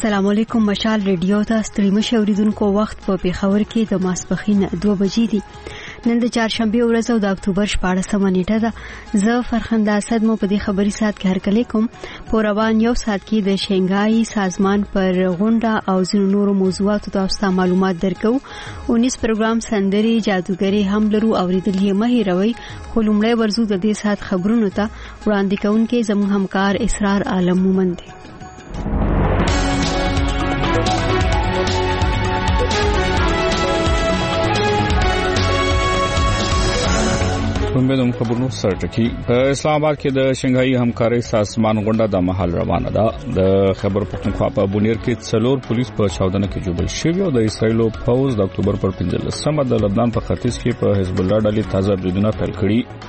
السلام علیکم. مشال ریډیو ته ستړي مشه اوریدونکو وخت په پیښور کې د ماسپښین 2 بجې دي. نن د چهارشنبه ورځ او د اکتوبر 14 نیټه ده. زه فرخنده اسد مو په دې خبري سات کې هرکلی کوم. په روان یو سات کې د شنګای سازمان پر غونډه او ځینو نورو موضوعاتو تاسو معلومات درکو. 19 پروګرام سندري جادوګری هم لرو اوریدل یې مه هیروئ. خو لومړی ورزو د دې سات خبرونو ته وړاندې کوونکې زموږ همکار اسرار عالم مومند دی. کومبه خبرونو سرټکی په اسلام آباد کې د شنګهاي همکاري سازمان غونډه د محل روانه ده. د خبر پښتونخوا په بونیر کې څلور پولیس په چاودنه کې جوړل شوی او د اسرایلو پوز د اکتوبر پر 15 د لبنان په ختیځ کې په حزب الله ډلې تازه بریدونه پیل کړي.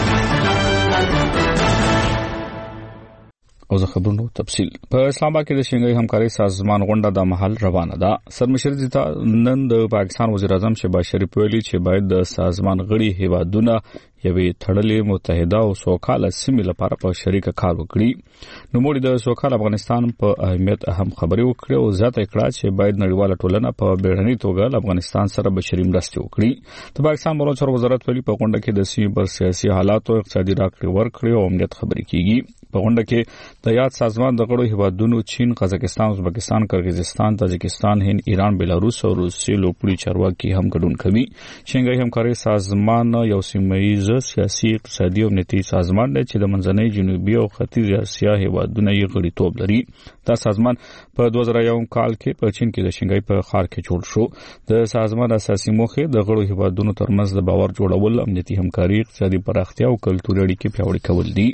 او زه خبرونو تفصیل په اسلام آباد کې د شنګهاي همکاري سازمان غونډه د محل روانه ده. سرمشر زیتا نن د پاکستان وزیر اعظم شهباز شریف ویلي چې باید د سازمان غړي هیوادونه یوې تړلې متحده او سوکاله سیمې لپاره په شریکه کار وکړي. نو موږ د سوکاله افغانستان په اهمیت اهم خبرې وکړې او زیاته کړه چې باید نړیواله ټولنه په بیړنۍ توګه افغانستان سره بشري مرستې وکړي. د پاکستان مالي چارو وزارت ویلي په غونډه کې د سیمې پر سیاسي حالات او اقتصادي راکړې ورکړې او امنیت خبرې کیږي. په غونډه کې د یاد سازمان د غړو هیوادونو چین، قزاقستان، ازبکستان، قرغیزستان، تاجکستان، هند، ایران، بلاروس او روسیې لوپړي چارواکي هم ګډون کوي. شنګهاي همکاري سازمان یو سیمه‌ییز سیاسي اقتصادي او امنیتي سازمان دی چې د منځنۍ، جنوبي او ختیځ اسیا هیوادونو یې غړیتوب لري. دا سازمان په 2001 کال کې په چین کې د شنګهاي په ښار کې جوړ شو. د سازمان اساسي موخه د غړو هیوادونو ترمنځ د باور جوړول، امنیتي همکاري، اقتصادي پراختیا او کلتوري اړیکې پیاوړې کول دي.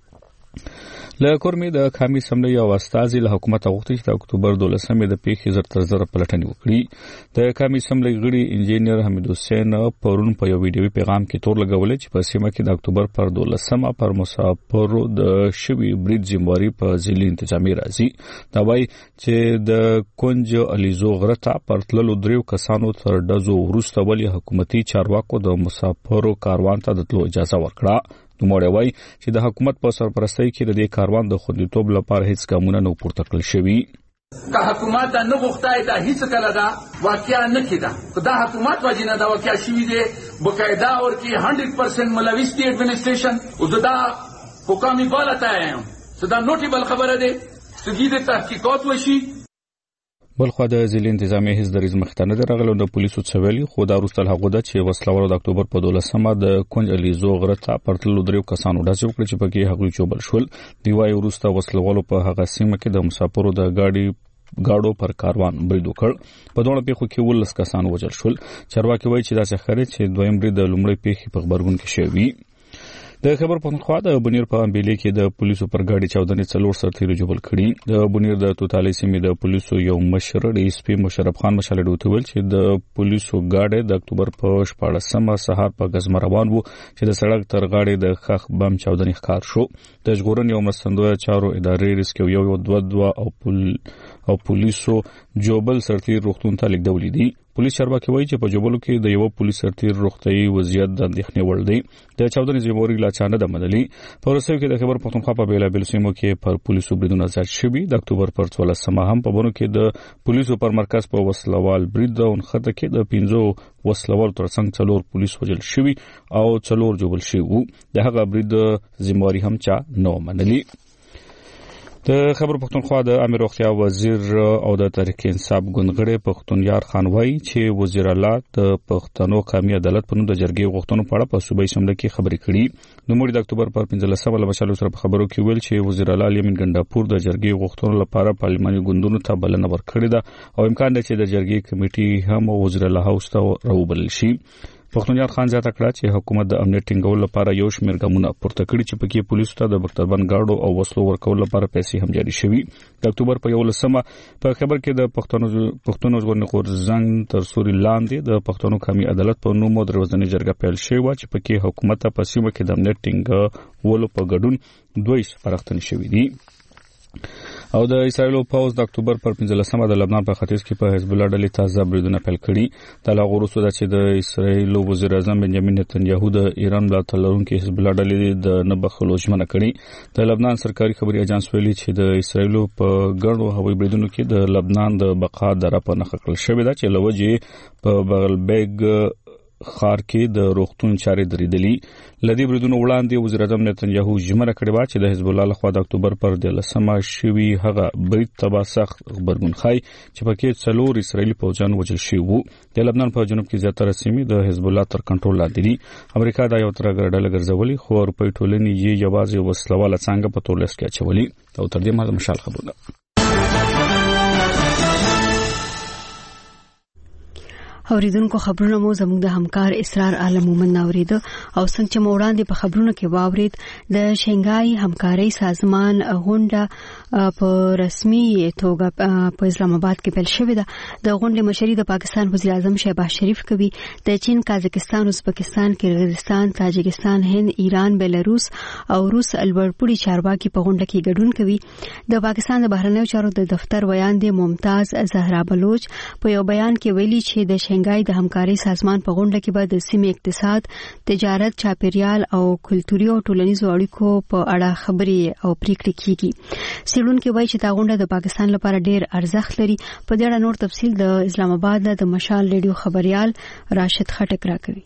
له کورمې د قومي اسمبلی او استازي له حکومت غوښتي چې د اکتوبر 12 د پیښې زر تر زر پلټنې وکړي. د قومي اسمبلی غړي انجینر حمید حسین پرون په یو ویډیوي پیغام کې تور لګولې چې په سیمه کې د اکتوبر پر 12 پر مسافرو د شوی برید ذمہواری په ځلې انتظامی راځي. دا وایي چې د کونج الیزو غرته پر تللو دریو کسانو تر ډزو وروسته ولې حکومتي چارواکو د مسافرو کاروان ته د تلو اجازه ورکړه. نوموړی وایي چې د حکومت په سرپرستۍ کې د دې کاروان د خوندیتوب لپاره هیڅ ګامونه نه پورته کړل شوي. که حکومت نه غوښتای دا هیڅ کله دا واقعیا نه کیده. دا حکومت واجب نه دا واقعیا شوی دی بقاعده اور کی 100% ملوث دی ایڈمنسٹریشن او دا حکامي بالته ایم صدا نوټیبل خبره ده چې د تحقیقات وشي. بلخو د ځلې انتظامی هیڅ دریز مختنه درغلو د پولیسو څویلی خو دا وروسته هغه د چې وسلوال د اکتوبر په 12 د کونج الیزو غرته پرتلو دریو کسانو ډز وکړي چې پکې هغوی چوبل شول. دی وايي وروسته وسلوالو په هغه سیمه کې د مسافرو د گاډو پر کاروان برید وکړ. په دوه پیښو کې 19 کسان وژل شول. چارواکي وایي چې دا څه خبره چې دویم برید د لومړی پیښې په خبرګون کې شوی. د خبر پښتونخوا د بونیر په امبیلې کې د پولیسو پر گاډي چاودنې څلور سرتیري جوړ کړي. د بونیر د توتالي سیمې د پولیسو یو مشر ډي اس پی مشرف خان مشال ډوته ویل چې د پولیسو گاډي د اکتوبر په 14 سهار په غزم روان وو چې د سړک تر غاړې د خخ بم چاودنې ښکار شو. د ژغورنې او مرستندوی چارو ادارې ریسکیو یو 2 او پولیسو جوبل سرتیر روغتون ته لیکدولې دي. پولیس چارواکي وایي چې په جوبلو کې د یو پولیس سرتیر روغتيي وضعیت د اندېښنې وړ دی. د چاودنې ذمہواری لا چانه د منلي. په ورسېو کې د خبر پښتونخوا په بیلابل سیمو کې پر پولیسو بریدونه زیات شوي. د اکتوبر پر 14 هم په بونو کې د پولیسو پر مرکز په وسلوال برید او خطه کې د 15 وسلوال ترڅنګ 4 پولیس وژل شوي او 4 جوبل شوي وو. د هغه برید ذمہواری هم چا نه منلي. د خبر پښتونخوا د امیر روغتیا وزیر او د تحریک انصاف ګوندغړي پښتونیار خان وایي چې وزیر اعلی د پښتنو قومي عدالت په نوم د جرګې غوښتنو په اړه په صوبایي اسمبلی کې خبرې کړي. نو موږ د اکتوبر پر 15 له مشالو سره په خبرو کې ویل چې وزیر اعلی لیمن ګنداپور د جرګې غوښتنو لپاره پارلماني ګوندونو ته بلنه ورکړې ده او امکان دی چې د جرګې کمیټي هم وزیر اعلی هاوس ته راوبلل شي. پښتونیار خان زیاته کړه چې حکومت د امنیت ټینګولو لپاره یو شمېر ګامونه پورته کړي چې پکې پولیسو ته د بختربند گاډو او وسلو ورکول لپاره پیسې هم جاري شوي. د اکتوبر په 11 په خبر کې د پښتون ژغورنې غورځنګ تر سوري لاندې د پښتنو قومي عدالت په نوم د ورځنۍ جرګه پیل شوې و چې پکې حکومت په سیمه کې د امنیت ټینګولو په ګډون 2 سپارښتنې شوې دي. او د اسرایل پوز د اکتوبر پر 15مه د لبنان په ختیځ کې په حزب الله ډلې تازه بریدونه پیل کړي. د هغه وروسته چې د اسرایل وزیر اعظم بنجامین نتنیاهو د ایران ملاتړ لرونکي حزب الله ډلې د نه بخښلو ژمنه کړې. د لبنان سرکاري خبري اژانس ویلي چې د اسرایل په ګڼو هوایي بریدونو کې د لبنان د بقا دره په نښه کړل شوې ده چې لوجه په بغلبیګ خار کې د روغتون چارې درېدلې. لدی بریدونو وړاندې وزیر اعظم نتنیاهو ژمنه کړې و چې د حزب الله لخوا د اکتوبر پر 13مه شوی هغه برید تبا سخت خبرګون خای چې پکې 4 اسرایلی پوځیان وژل شوي وو. د لبنان په جنوب کې زیاتره سیمې د حزب الله تر کنټرول لاندې دي. امریکا دا یو تر ګرځولې ګرځولې خو اروپای ټولنې یې یوازې وسلواله څنګه په تور لیست کې اچولې. او تر دې مهاله مشال خبرونه اوریدونکو خبرونه مو زموږ د همکار اسرار عالم مومن اوریدو او څنګه چې وړاندې په خبرونو کې واورید د شنګای همکاري سازمان غونډه په رسمي توګه په اسلام آباد کې پیل شوې ده. د غونډې مشري د پاکستان وزیر اعظم شهباز شریف کوي. د چین، قزاقستان، ازبکستان، کرغیزستان، تاجکستان، هند، ایران، بلاروس او روس البرپوړي چارواکي په غونډه کې ګډون کوي. د پاکستان د بهرنیو چارو د دفتر ویاندې ممتاز زهرا بلوچ په یو بیان کې ویلي چې د شنګای د همکاري سازمان په غونډه کې به د سیمې اقتصاد، تجارت، چاپیریال او کلتوري او ټولنیزو اړیکو په اړه خبرې او پریکړې کیږي. سیلونکو وایي چې دا غونډه د پاکستان لپاره ډېر ارزښت لري. په دې اړه نور تفصیل د اسلام آباد د مشال ریډیو خبريال راشد خټک راکوي.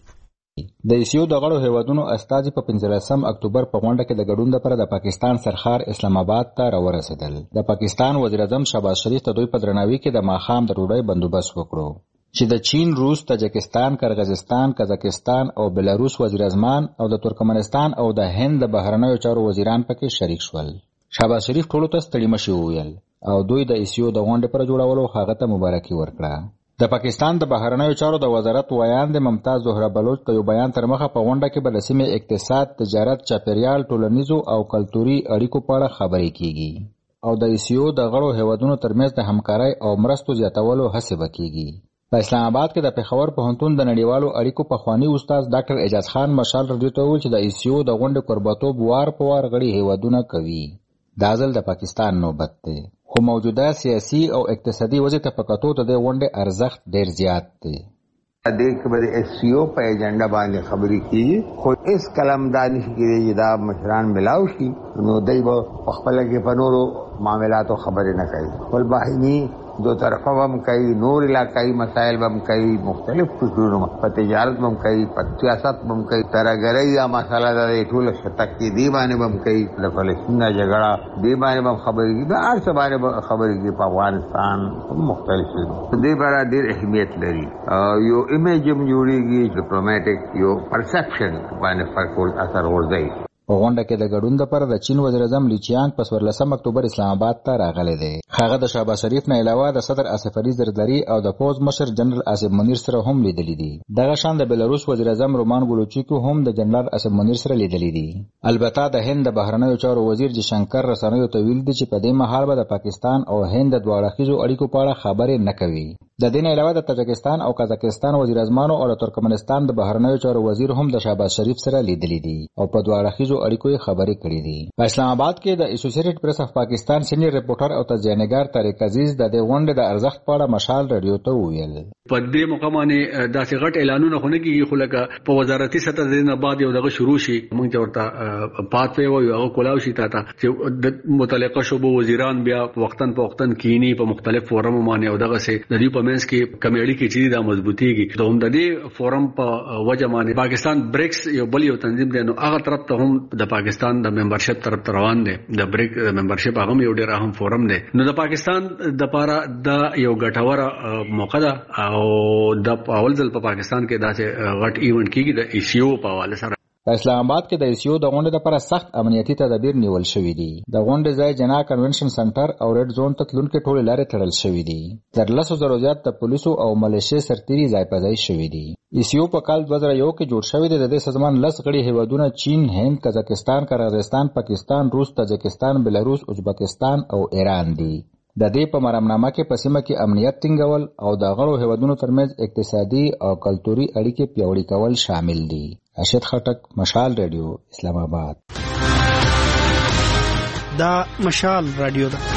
د ایسیو د غړو هیوادونو استازي په 15 اکتوبر په غونډه کې د ګډون لپاره د پاکستان سرخار اسلام آباد ته راورسېدل. د پاکستان وزیر اعظم شهباز شریف ته دوی په درناوي کې د ماښام د ډوډۍ بندوبست وکړو چې د چین، روس، تاجکستان، کرغیزستان، قزاقستان او بلاروس وزیر اعظمان او د ترکمنستان او د هند د بهرنیو چارو وزیران پکې شریک شول. شهباز شریف ټولو ته ستړي مشي وویل او دوی د ایسیو د غونډې پر جوړولو هغه ته مبارکي ورکړه. د پاکستان د بهرنیو چارو د وزارت ویاندې ممتاز زهرا بلوچ په یو بیان تر مخه په غونډه کې به د سیمې اقتصاد، تجارت، چاپیریال، ټولنیزو او کلتوري اړیکو په اړه خبرې کیږي او د ایسیو د غړو هیوادونو ترمنځ د همکارۍ او مرستو زیاتولو هڅه وکړي. په اسلام آباد کې د پېښور پوهنتون د نړیوالو اړیکو پخوانی استاد ډاکټر اعجاز خان مشال رضی ته وویل چې د ایسیو د غونډې قربتوب وار په وار غړي هیوادونه کوي. دا ځل د پاکستان نوبت دی، خو موجوده سیاسي او اقتصادي وضع ته په کتو د دې غونډې ارزښت ډېر زیات دی. دې کې به ایسیو په ایجنډا باندې خبرې کیږي، خو اس کلم دانش کې دا مشران ملاو شي نو دوی به خپل کې په نورو معاملاتو خبرې نه کوي. ول باهني دو طرفه هم کوي، نور علاقائی مسائل هم کوي، مختلف فکرونه په تجارت هم کوي، په سیاست هم کوي، ترګرۍ یا مسله د ټول شتک کې دی باندې هم کوي، د فلسطین جګړه دی باندې هم خبرې کوي، د هر څه باندې خبرې کوي. په افغانستان مختلف دی باندې ډېر اهمیت لري. یو ایمیج هم جوړیږي، ډیپلوماټیک یو پرسپشن باندې فرق اثر ورځي. په غونډه کې د ګډون لپاره د چین وزیر اعظم لی چیانګ په 14 اکتوبر اسلام آباد ته راغلی دی. هغه د شهباز شریف نه علاوه د صدر اسف علي زرداری او د پوز مشر جنرال اسف منیر سره هم لیدلی دي. دغه شان د بلاروس وزیر اعظم رومان ګولوچیکو هم د جنرال اسف منیر سره لیدلی دي. البته د هند د بهرنیو چارو وزیر جشنکر رسنیو ته ویل دي چې په دې مهال به د پاکستان او هند د دواړه خيزو اړیکو په اړه خبرې نه کوي. د دې نه علاوه د تاجکستان او قزاقستان وزیر اعظمانو او د ترکمنستان د بهرنیو چارو وزیر هم د شهباز شریف سره لیدلی دي او په دواړه خيزو اړیکو خبرې کړې دي. په اسلام آباد کې د اسوسییټډ پریس اف پاکستان سینیئر ریپورټر او تجزیه‌نګار طارق عزیز د دې غونډې د ارزښت په اړه مشال رادیو ته وویل. په دې موقع باندې داسې غټ اعلانونه خونه کیږي، خو لکه په وزارتي سطح د نه بعد یو دغه شروع شي، موږ ورته پاتې وایو هغه کولاو شي ته چې د متعلقه شوبو وزیران بیا وختن په وختن کینی په مختلف فورم باندې او دغه سه د دې په منځ کې کمیډي کې چې دا مضبوطیږي. د هم د دې فورم په وجه باندې پاکستان بریکس یو بل یو تنظیم دی، نو هغه طرف ته هم د پاکستان د ممبرشپ طرف ته روان دي. د بریک ممبرشپ هغه یو ډېر اهم فورم دی. نو د پاکستان د لپاره دا یو ګټوره موقع ده او د اول ځل په پاکستان کې داسې غټ ایونت کیږي د ایسیو په حواله سره. په اسلام آباد کې د ایسیو د غونډې لپاره سخت امنیتي تدابیر نیول شوي دي. د غونډې ځای جنا کنونشن سنټر او ریډ زون ته تلونکي ټولې لارې تړل شوي دي. تر 100,000 زیات د پولیسو او ملیشیا سرتیري ځای په ځای شوي دي. ایسیو په کال 2001 کې جوړ شوی دی. د دې سازمان 10 غړي هیوادونه چین، هند، قزاقستان، کرغیزستان، پاکستان، روس، تاجکستان، بلاروس، ازبکستان او ایران دي. د دې په مرامنامه کې په سیمه کې امنیت ټینګول او د غړو هیوادونو ترمنځ اقتصادي او کلتوري اړیکې پیاوړې کول شامل دي. راشد خټک، مشال رادیو، اسلام آباد. دا مشال رادیو ده.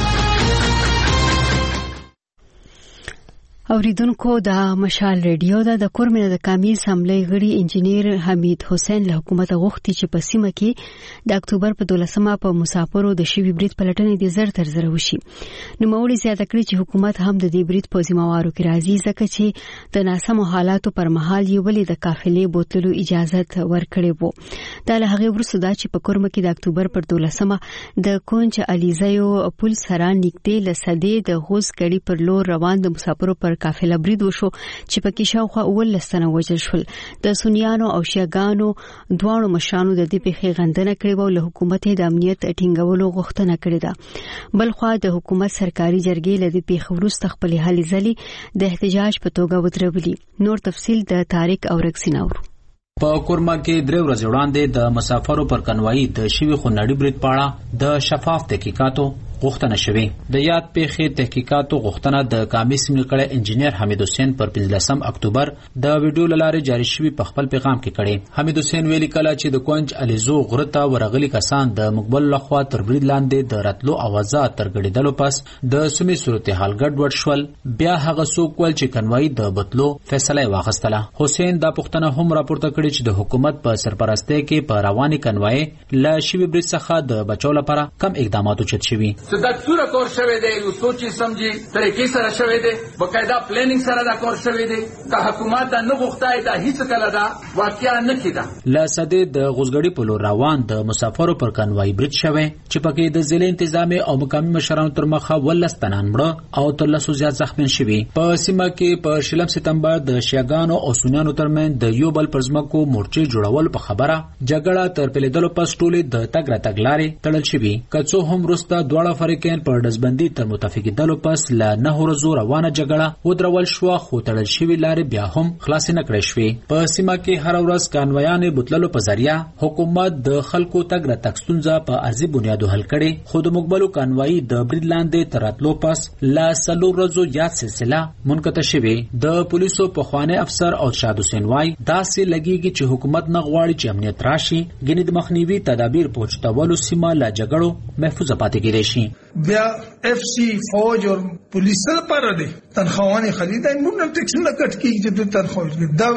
اوریدونکو د مشال ریډیو د کورمنه د کامی سملې غړي انجنیر حمید حسین له حکومت غوښتي چې په سیمه کې د اکتوبر په 12مه په مسافرو د شوی برید پلټنې د زر تر زر وشي. نو موري زیاته کړی چې حکومت هم د دې برید په ذمہوارو کې راځي ځکه چې د ناسمو حالاتو پر مهال یې ولې د قافلې بوتلو اجازه ورکړې وو. دا له هغه وروسته دا چې په کورمه کې د اکتوبر پر 12مه د کونج الیزایو پل سره نږدې لسدې د غوز کړي پر لور روان د مسافرو پر قافله برید وشو چې پکې شاوخوا 19 تنه وژل شول. د سنیانو او شیعاګانو دواړو مشرانو د دې پیښې غندنه کړې او له حکومت د امنیت ټینګولو غوښتنه کړې ده. بلخوا د حکومت سرکاري جرګې له دې پیښې وروسته خپل هلي ځلې د احتجاج په توګه ودرولي. نور تفصیل د طارق اورکسین اورو. په کورما کې درې ورځې وړاندې د مسافرو پر کنوایی د شوی خونړي برید پاړه د شفاف تحقیقاتو غوښتنه شوې. د یاد پیښې تحقیقاتو غوښتنه د کامی سیمې کړه انجنیر حمید حسین پر 15 اکتوبر د ویډیو لاره جاری شوی په خپل پیغام کې کړي. حمید حسین ویلي کله چې د کونج الیزو غرته ورغلي کسان د مقبل لخوا تر برید لاندې د راتلو اوازه تر غړېدلو پس د سیمې صورتحال ګډوډ شول. بیا هغه څوک ول چې کنوایی د بتلو فیصله واغستله. حسین دا پوښتنه هم راپورته کړې چې د حکومت په سرپرستی کې په رواني کنوایی لا شوی برید څخه د بچو لپاره کم اقدامات اوچت شوي. دا څوره کور شوی دی یو سوچي سمجي طریقې سره شوی دی بقاعده پلانینګ سره دا کور شوی دی که حکومت دا نه غوښتای دا هیڅ کله دا واقعیا نه کیده. لاسده د غوزګړي په لور روان د مسافرو پر کنوای برید شوی چې پکې د ضلع انتظامی او مقامی مشرانو تر مخه 19 تنان مړه او تر 100 زیات زخمیان شوي. په سیمه کې په 16 سپتمبر د شیعاګانو او سنیانو ترمنځ د یو بل پرځمکو مورچې جوړول په خبره جګړه تر پیلېدلو پس ټولې د تګ را تګ لارې تړل شوي. کڅو هم رسته دواړه فریقین پر دزبندي تر متفقیدلو پس ل 9 ورځو روانه جګړه ودرول شو خو تړل شوی لارې بیا هم خلاص نه کړې شوې. په سیمه کې هر ورځ کانوایانې بوتللو په ذریعہ حکومت د خلکو تګ را تګ ستونزه په ارزي بنیادو حل کړي. خو د مقبلو کانوایی د برید لاندې تراتلو پس ل 4 ورځو یاد سلسله منقطع شوه. د پولیسو په خوانه افسر او شاد حسین وای داسې لګیږي چې حکومت نه غواړي چې امنیت راشي ګنې د مخنیوي تدابیر پوښتولو سیمه لا جګړو محفوظ پاتې کېږي شي. بیا اف سی فوج او پولیس لپاره دي تنخواهونه خلیدای موږ نه ټیکس نه کټ کیږي چې تنخواه دا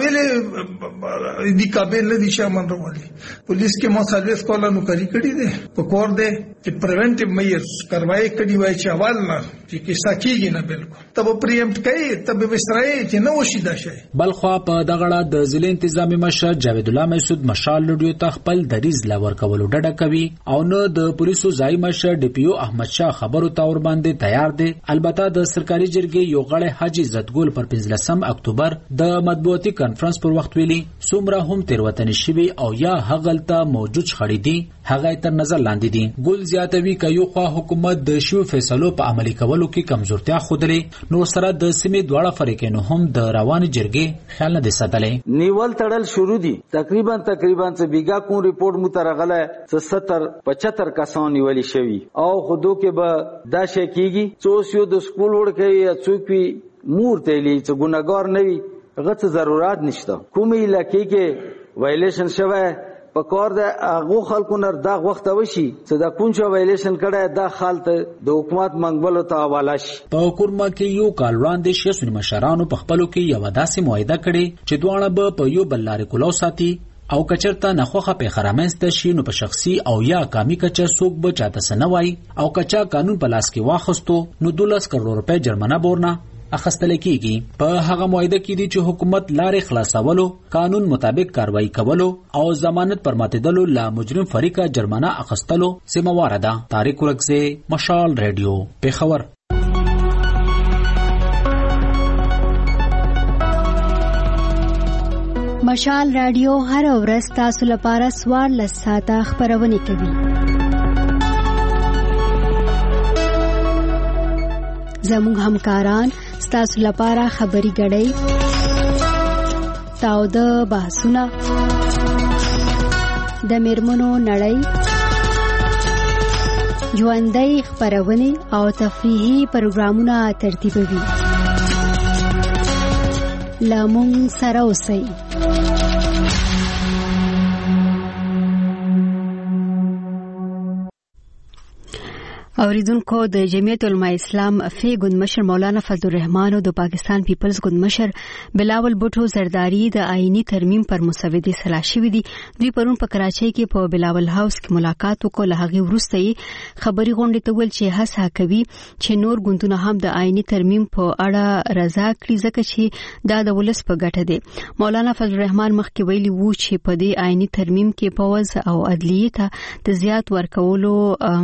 ویلې د کابل نه دي شامل راولي. پولیس کې مصالح کوله نو کری کړی دي په کور دي چې پریونټیو میئرز کاروایی کړي وای چې اول نه چې کیسه کیږي نه بالکل تب پریمپټ کوي تب وسرای چې نو شي دا شي. بلخوا په دغړه د ضلع انتظامی مشر جاوید الله مسعود مشال لډیو ته خپل دریز لور کولو ډډه کوي او نو د پولیسو ځای مشر ډي پی او احمد شاه خبرو تور باندې تیار دي. البته د سرکاري جرګې یو غړی حاجی عزتګل پر 15 اکتوبر د مطبوعاتي کانفرنس پر وخت ویلي څومره هم تیروتنې شوي او یا هغلته موجود شخړې دي هغه تر نظر لاندې دي. ګل زیاتوي ک یو خوا حکومت د شیو فیصلو په عملي کولو کې کمزورتیا خودلې نو سره د سیمې دواړه فریقینو هم د روان جرګې خیال نه دي ساتلې. نیول تړل شروع دي تقریبا څه بیګا کوم ریپورت مترغله 70-75 کسان نیولې شوی او خودو کې به دا شي کیږي څوسیو د سکول ورکه یا څوک پی مور تیلی چې ګناګار نه وي هغه ضرورت نشته. کومې علاقې کې وایلیشن شوه په کار د هغه خلکو نه دا وخت وشي چې دا کوم وایلیشن کړه دا حالت د حکومت منګولو ته حواله شي. په کورما کې یو کال وړاندې شیسونی مشرانو په خپلو کې یو داسې معاهده کړې چې دواړه به په یو بل لارې کولو ساتي او کچرته نخوخه په خرامنسته شي نو په شخصي او یا کامی کچا سوق به چاته سنوي او کچا قانون په لاس کې واخستو نو 12 کروڑ روپے جرمانه بورنه اخستل کیږي. په هغه معاهده کې دي چې حکومت لارې خلاصولو قانون مطابق کاروایی کولو او ضمانت پر ماتیدلو لا مجرم فریقه جرمانه اخستلو سیمواره ده. طارق ورکزه مشال ریډیو پیښور. مشال رادیو هر ورځ تاسو لپاره 14 ساعته خبرونه کوي. زموږ همکاران تاسو لپاره خبري غړي تاو د بحثونه د میرمنو نړۍ ژوندۍ خبرونه او تفریحي پروګرامونه ترتیبوي. لامون سره اوسئ. اوریدونکو د جمعیت علماء اسلام فی ګوند مشر مولانا فضل الرحمن او د پاکستان پیپلز ګوند مشر بلاول بوټو زرداری د آئینی ترمیم پر مسودې سلا شوې دي. دوی پرون په کراچۍ کې په بلاول هاوس کې ملاقات وکړ. له هغې وروسته یې خبري غونډې ته ویل چې هڅه کوي چې نور ګوندونه هم د آئینی ترمیم په اړه رضا کړي ځکه چې دا د ولس په ګټه دی. مولانا فضل الرحمن مخکې ویلي وو چې په دې آئینی ترمیم کې پوز او عدلیه ته د زیات ورکولو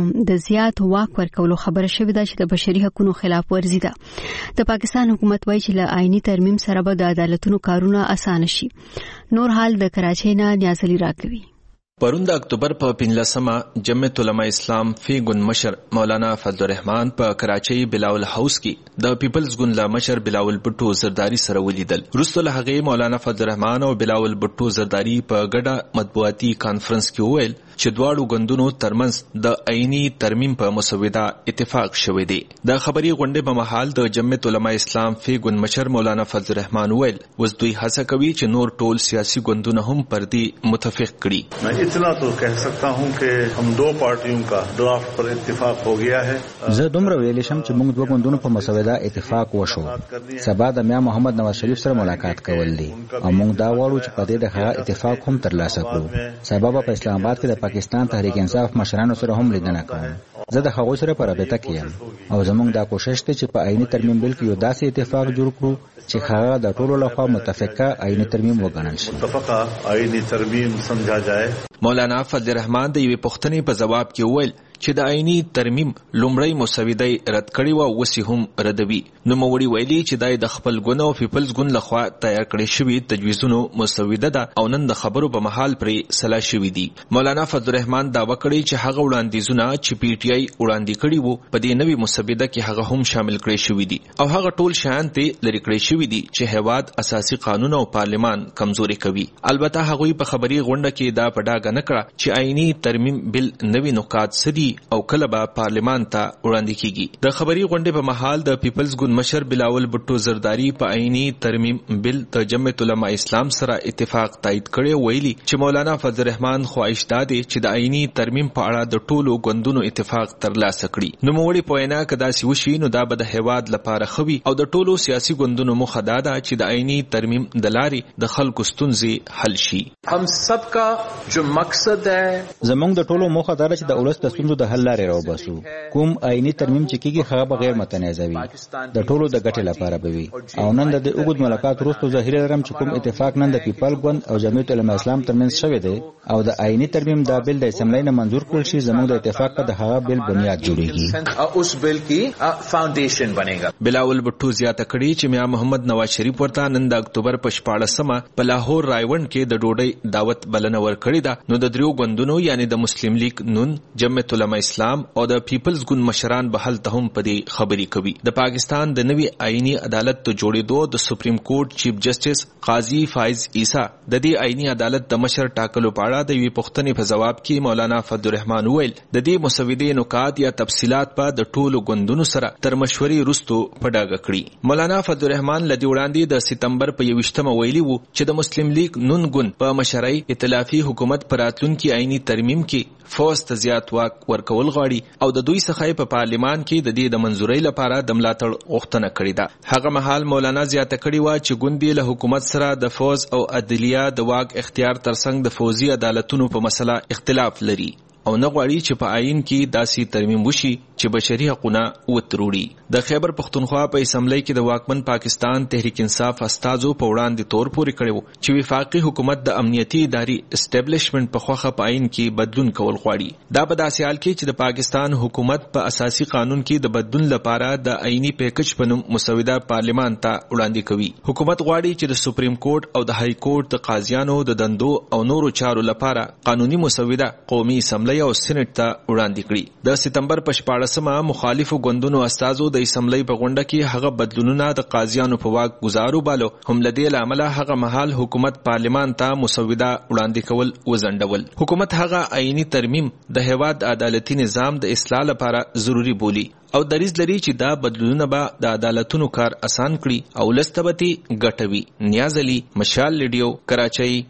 واک ورکولو خبره شوې ده چې د بشري حقوقو خلاف ورزي ده. د پاکستان حکومت وایي چې له آئینی ترمیم سره به د عدالتونو کارونه اسانه شي. نور حال د کراچۍ نه نیاز علي راکوي. پرون د اکتوبر په 15مه جمعیت علماء اسلام فی ګوند مشر مولانا فضل الرحمن په کراچۍ بلاول هاوس کې د پیپلز ګوند مشر بلاول بټو زرداری سره ولیدل. وروسته له هغې مولانا فضل الرحمن او بلاول بټو زرداری په ګډه مطبوعاتي کانفرنس کې وویل چې دواړو ګوندونو ترمنځ د آئینی ترمیم په مسوده اتفاق شوی دی. د خبري غونډې په مهال د جمعیت علماء اسلام فی ګوند مشر مولانا فضل الرحمن ویل اوس دوی هڅه کوي چې نور ټول سیاسي ګوندونه هم پر دې متفق کړي. इतना तो कह सकता हूं कि हम दो पार्टियों का ड्राफ्ट पर इत्तेफाक हो गया है. زه دومره ویلی شم چې موږ دوه ګوندونو په مسوده اتفاق وشو. سبا د میا محمد نواز شریف سره ملاقات کول دي او موږ دا غواړو چې په دې د اتفاق هم ترلاسه کړو. سبا په اسلام آباد کې د پاکستان تحریک انصاف مشرانو سره هم لیدنه کوم. زه د هغوی سره په رابطه کې یم او زموږ دا کوشش دی چې په آئینی ترمیم بل کې یو داسې اتفاق جوړ کړو چې هغه د ټولو لخوا متفقه آئینی ترمیم وګڼل شي. متفقه آئینی ترمیم سمجھا جائے. مولانا فضل الرحمن د یوې پوښتنې په جواب کې وویل چې د آئینی ترمیم لومړی مسوده رد کړی و او وسی هم ردوي. نو موړي ویلي چې دای د خپل ګوند او پیپلز ګوند لخوا تیار کړی شوی تجویزونو مسوده ده او نن د خبرو په محل پرې سلا شوی دي. مولانا فضل الرحمن دا وکړي چې هغه وړاندیزونه چې پی ټی آی وړاندې کړي وو په دې نوې مسوده کې هغه هم شامل کړی شوی دي او هغه ټول شان ته لری کړی شوی دي چې هیواد اساسي قانون او پارلیمان کمزوري کوي. البته هغه په خبري غونډه کې دا پډاګه نکړه چې آئینی ترمیم بل نوې نکات سدي او کله به پارلیمان ته وړاندې کیږي. د خبري غونډې په محل د پیپلز ګوند مشر بلاول بټو زرداری په آئینی ترمیم بل د جمعیت علماء اسلام سره اتفاق تایید کړي. ویلي چې مولانا فضل الرحمن خواهش دادي چې د آئینی ترمیم په اړه د ټولو ګوندونو اتفاق ترلاسه کړي. نو موړي پوینا کدا سی وشي نو دا به د هیواد لپاره خوي او د ټولو سیاسي ګوندونو مخه دا ده چې د آئینی ترمیم د لارې د خلکو ستونزې حل شي. هم سب کا جو مقصد ہے زمونږ د ټولو مخه دا چې د ولس د ستونزو د حل لارې راوباسو. کوم آئینی ترمیم چې کیږي هغه به غیر متنازع وي د ټولو د ګټې لپاره به وي. او نن د اوږد ملاقات وروسته ظاهر لرم چې کوم اتفاق نن د پیپل ګوند او جمعیت علماء اسلام ترمنځ شوی دی او د آئینی ترمیم دا بل د اسمبلی نه منظور کړل شي زموږ د اتفاق په دغه بل بنیاد جوړیږي او اس بل کی فاونډیشن بنےګا. بلاول بټو زیاته کړي چې میا محمد نواز شریف ورته نن د اکتوبر په 14مه په لاهور رایوند کې د ډوډۍ دعوت بلنه ورکړې ده. نو د دریو ګوندونو یعنی د مسلم لیگ نون جمعیت علماء اسلام او د پیپلز ګوند مشران به هلته هم په دې خبري کوي. د پاکستان د نوي آئینی عدالت ته جوړېدو د سپریم کورټ چیف جسټس قاضي فایز عیسی د دې آئینی عدالت د مشر ټاکلو په اړه د یوې پوښتنې په جواب کې مولانا فضل الرحمن ویل د دې مسودې نکات یا تفصيلات په د ټولو ګوندونو سره تر مشورې وروسته په ډاګه کړي. مولانا فضل الرحمن لدی وړاندې د سپتمبر په 21مه ویلي وو چې د مسلم لیگ نون ګوند په مشرۍ ائتلافي حکومت پر راتلونکي آئینی ترمیم کې فوز ته زیات واک ورکول غواړي او د دوی څخه په پارلیمان کې د دې د منځورۍ لپاره د ملاتړ غوښتنه کړې ده. هغه مهال مولانا زیاته کړې و چې ګوندې له حکومت سره د فوز او عدلیه د واک اختیار ترڅنګ د فوزي عدالتونو په مسله اختلاف لري او نه غواړي چې په آئین کې داسې ترمیم وشي چې بشري حقوقونه وتروړي. د خیبر پختونخوا په اسمبلی کې د واکمن پاکستان تحریک انصاف استازو په وړاندې تور پورې کړو چې وفاقي حکومت د امنیتي ادارې اسټابلیشمنت په خوخه په آئین کې بدلون کول غواړي. دا په داسې حال کې چې د پاکستان حکومت په اساسي قانون کې د بدلون لپاره د آئینی پیکج په نوم مسوده پارلیمان ته وړاندې کوي. حکومت غواړي چې د سپریم کورټ او د های کورټ د قاضیانو د دندو او نورو چارو لپاره قانوني مسوده قومي اسمبلی او سېنات ته وړاندې کړي. د سپتمبر په 14مه مخالفو ګوندونو استازو د اسمبلی په غونډه کې هغه بدلونونه د قاضیانو په واک گزارو بالو هم لدې لامل هغه محل حکومت پارلیمان ته مسوده وړاندې کول وزندول. حکومت هغه آئینی ترمیم د هیواد عدالتي نظام د اصلاح لپاره ضروری بولی او دریز لري چې دا بدلونونه به د عدالتونو کار آسان کړي او لستبتی ګټوي. نیاز علي، مشال ریډیو، کراچۍ.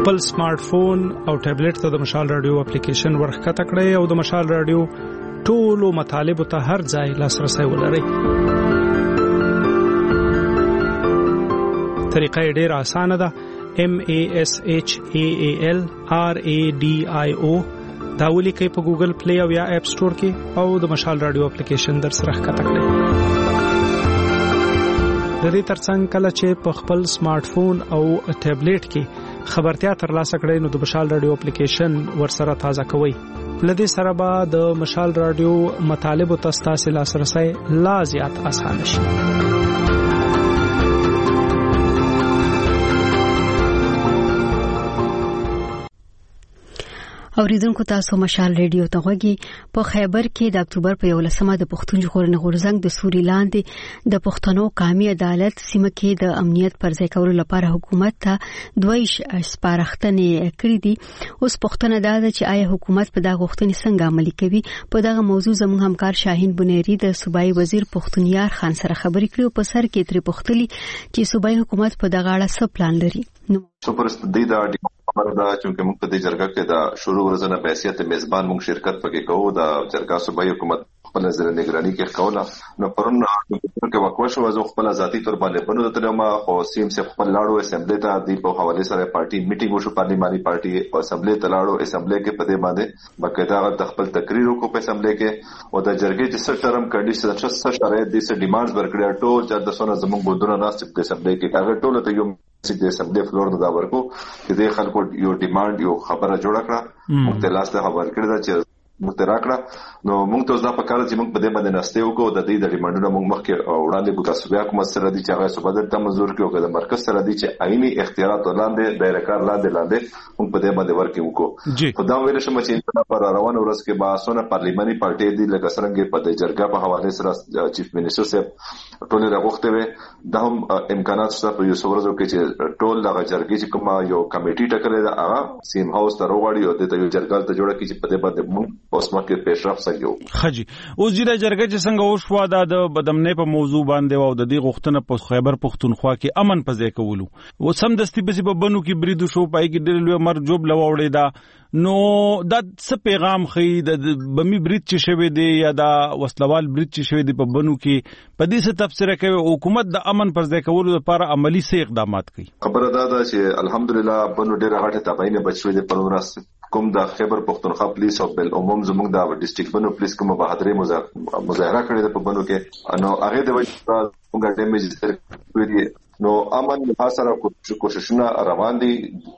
خپل سمارټ فون او ټابلیټ ته د مشال رادیو اپلیکیشن ورخکته کړئ او د مشال رادیو ټولو مطالب ته هر ځای لاسرسي ولرئ. طریقه ډېره اسانه ده. MASHAALRADIO دا ولیکئ په ګوګل پلی او یا اپ سٹور کې او د مشال رادیو اپلیکیشن در سره ښکته کړئ. د دې ترڅنګ کله چې په خپل سمارټ فون او ټابلیټ کې خبرتیا ترلاسه کړئ نو د مشال رادیو اپلیکیشن ورسره تازه کوئ. لدې سره به د مشال رادیو مطالب او تاسو لاسرسي لا زیات اسانه شي. اوریدونکو تاسو مشال ریډیو ته غوږی. په خیبر کې د اکتوبر په 11مه د پښتون ژغورنې غورځنګ د سوري لاندې د پښتنو قومي عدالت سیمه کې د امنیت پر ځای کولو لپاره حکومت ته دوی سپارښتنې کړې دي. اوس پښتنه دا ده چې آیا حکومت په دغه غوښتنې څنګه عملي کوي. په دغه موضوع زموږ همکار شاهین بنيري د صوبایي وزیر پښتونیار خان سره خبرې کړې او په سر کې ترې پوښتلي چې صوبایي حکومت په دغه اړه څه پلان لري. سپرستدی دا خبره ده چې موږ په دې جرګه کې دا شروع ورځنه په حیثیت میزبان موږ شرکت پکې کوو. دا جرګه صوبایي حکومت خپل نظر نگرانی کې کوله. نو پرون کې وقوه شو زه خپل ذاتی تور باندې بنو ته ما خو سیم سے خپل لاړو اسمبلی ته دی په حواله سره پارټي میټینګ وشو. پارلیماني پارټي او اسمبلی ته لاړو. اسمبلی کې په دې باندې باقاعده د خپل تقریر وکړو په اسمبلی کې او د جرګې چې څه ټرم کنډیشن څه شرایط دي څه ډیمانډز ورکړي ټول چې د سونه زموږ بودونه ناسب د اسمبلی کې هغه ټول ته یو چې د اسمبلی فلور نه دا ورکو چې د خلکو یو ډیمانډ یو خبره جوړ کړه. موږ ته لاس ته خبر کړی دا چې موږ ته راکړه. نو موږ ته ځا په کار چې موږ په دې باندې ناشته وکړو. د دې د ډیمانډونو موږ مخکې وړاندې کو تاسو بیا کوم سره دي چې هغه صوبادر ته منزور کړو که د مرکز سره دي چې عیني اختیارات لاندې دایره کار لاندې موږ په دې باندې ورکې وکړو. خدای ویل شم چې پر روانه ورځ کې باسونه پارلیماني پارټي دي لکه څنګه په دې جرګه په حواله سره چیف منسٹر صاحب ټول راغوښته وي. دا هم امکانات شته په یو څورزو کې چې ټول دغه جرګې چې کومه یو کمیټي ټاکلې ده هغه سیم هاوس ته وروړي او د یو جرګال ته جوړه کیږي په دې باندې موږ اوس مکه پیشرفت سګو. خجی اوس جره جرګه چې څنګه وشو دا د بدمنې په موضوع باندې او د دې غوښتنه په خیبر پښتونخوا کې امن په ځای کولو و سم دستي په بنو کې بریدو شو پای کې ډېر لوی مر جوب لوړې دا. نو دا څه پیغام خي د بمی برید چې شوی دی یا دا وسلوال برید چې شوی دی په بنو کې په دې څه تفسیر کوي حکومت د امن پر ځای کولو لپاره عملی څه اقدامات کوي. خبره دا ده چې الحمدلله بنو ډېر غټه تبعینه بچوي د پروناس کوم د خیبر پښتونخوا پولیس او بل عموم زموږ د ډیسټریکټ بنو پولیس کوم بهادري مظاهره کړې ده په بنو کې. نو هغه د وجه موږ ډیمیج کړی. نو امن حاصله کوششونه روان دي.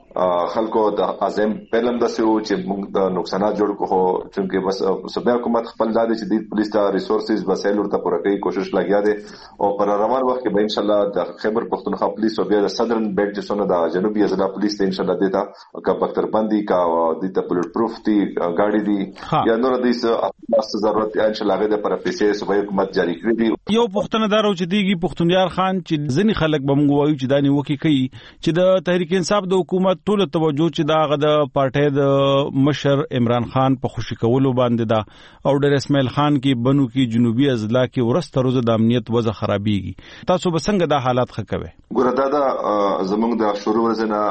خلکو د اعظم پهلم دسه و چې موږ د نقصانات جوړ کوو چې بس صوبه حکومت خپل دادي چې د پولیس ته ریسورسز وسایل ورته پوره کوي کوشش لګیا دي او پر روان وخت کې به ان شاء الله د خیبر پښتونخوا پولیس او بیا د صدرن بیلټ چې څونه د جنوبي اضلاع پولیس ته ان شاء الله دیتا کا بختر بندي کا د بلټ پروف دي ګاډي دي یا نور دي څه ضرورت ان شاء الله غوډه پر پیسې صوبه حکومت جاری کړی دي. یو پښتنه دارو چې دیږي پښتونیار خان چې ځنی خلک بمغ وایي چې دانی وکی کوي چې د تحریک انصاف د حکومت ټول توجه چې دا غد پارټي د مشر عمران خان په خوشی کولو باندې دا او ډېر اسماعیل خان کې بنو کې جنوبي اضلاع کې ورسته روز د امنیت وضع خرابېږي. تاسو به څنګه دا حالات ښکوي؟ ګوره دا زمونږ د شروع ورځنه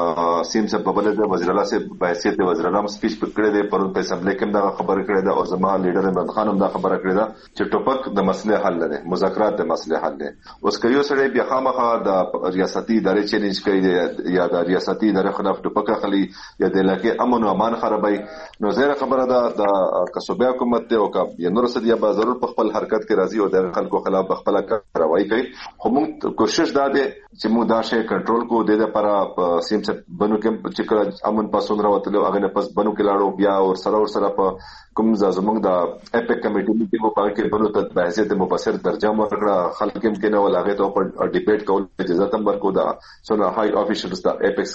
سیم سے په بلد وزیر الله سے بحثیت وزیر اعظم سپیچ کړی دی پر په اسمبلی کې دا خبره کړې ده او زما لیډر عمران خان هم دا خبره کړې ده چې ټوپک د مسلې حل نه مذاکرات د مسلې حل نه. اوس کيو سره بیا خامخا د ریاستي ادارې چیلنج کوي یا د ریاستي ادارې خلاف ټوپک خلی یا د علاقې امن او امان خرابای. نو زیره خبره ده د کسبه حکومت ته او کا نور سدیا به ضرور په خپل حرکت کې راځي او د خلکو خلاف خپل کاروایی کوي. خو موږ کوشش دا ده چې موږ دا شی کنټرول کو د لپاره سیم سے بنو کې چې امن پاسون راوتلو هغه نه پس بنو کې لاړو بیا او سره په کوم زموږ د اپیک کمیټې میټینګ په پاره کې بنو ته بحثیت مبصر درجه ورکړه. خلک کې نه ولاغه ته په ډیبیټ کول اجازه تم ورکو دا سونه هاي افیشلز د اپیکس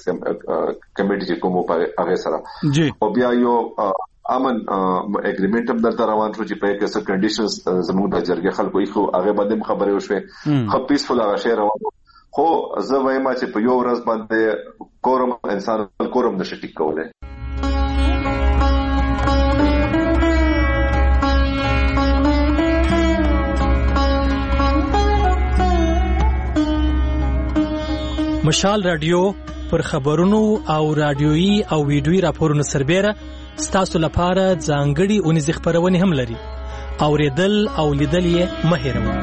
کمیټې کوم په هغه سره او بیا یو امن اګریمنټ هم درته روان شو چې په کې څه کنډیشنز زموږ د جرګې خلکو یې خو هغه باندې خبرې وشوي. خو پیسفل هغه شی روان خو زه وایم چې په یو ورځ باندې کورم انسان کورم نشي ټیک کولای. مشال رادیو په پر خبرونو او رادیويي او ویډیويي راپورونو سربېره ستاسو لپاره ځانګړي اونیزې خپرونې هم لري. اوریدل او لیدل یې مه هېروئ.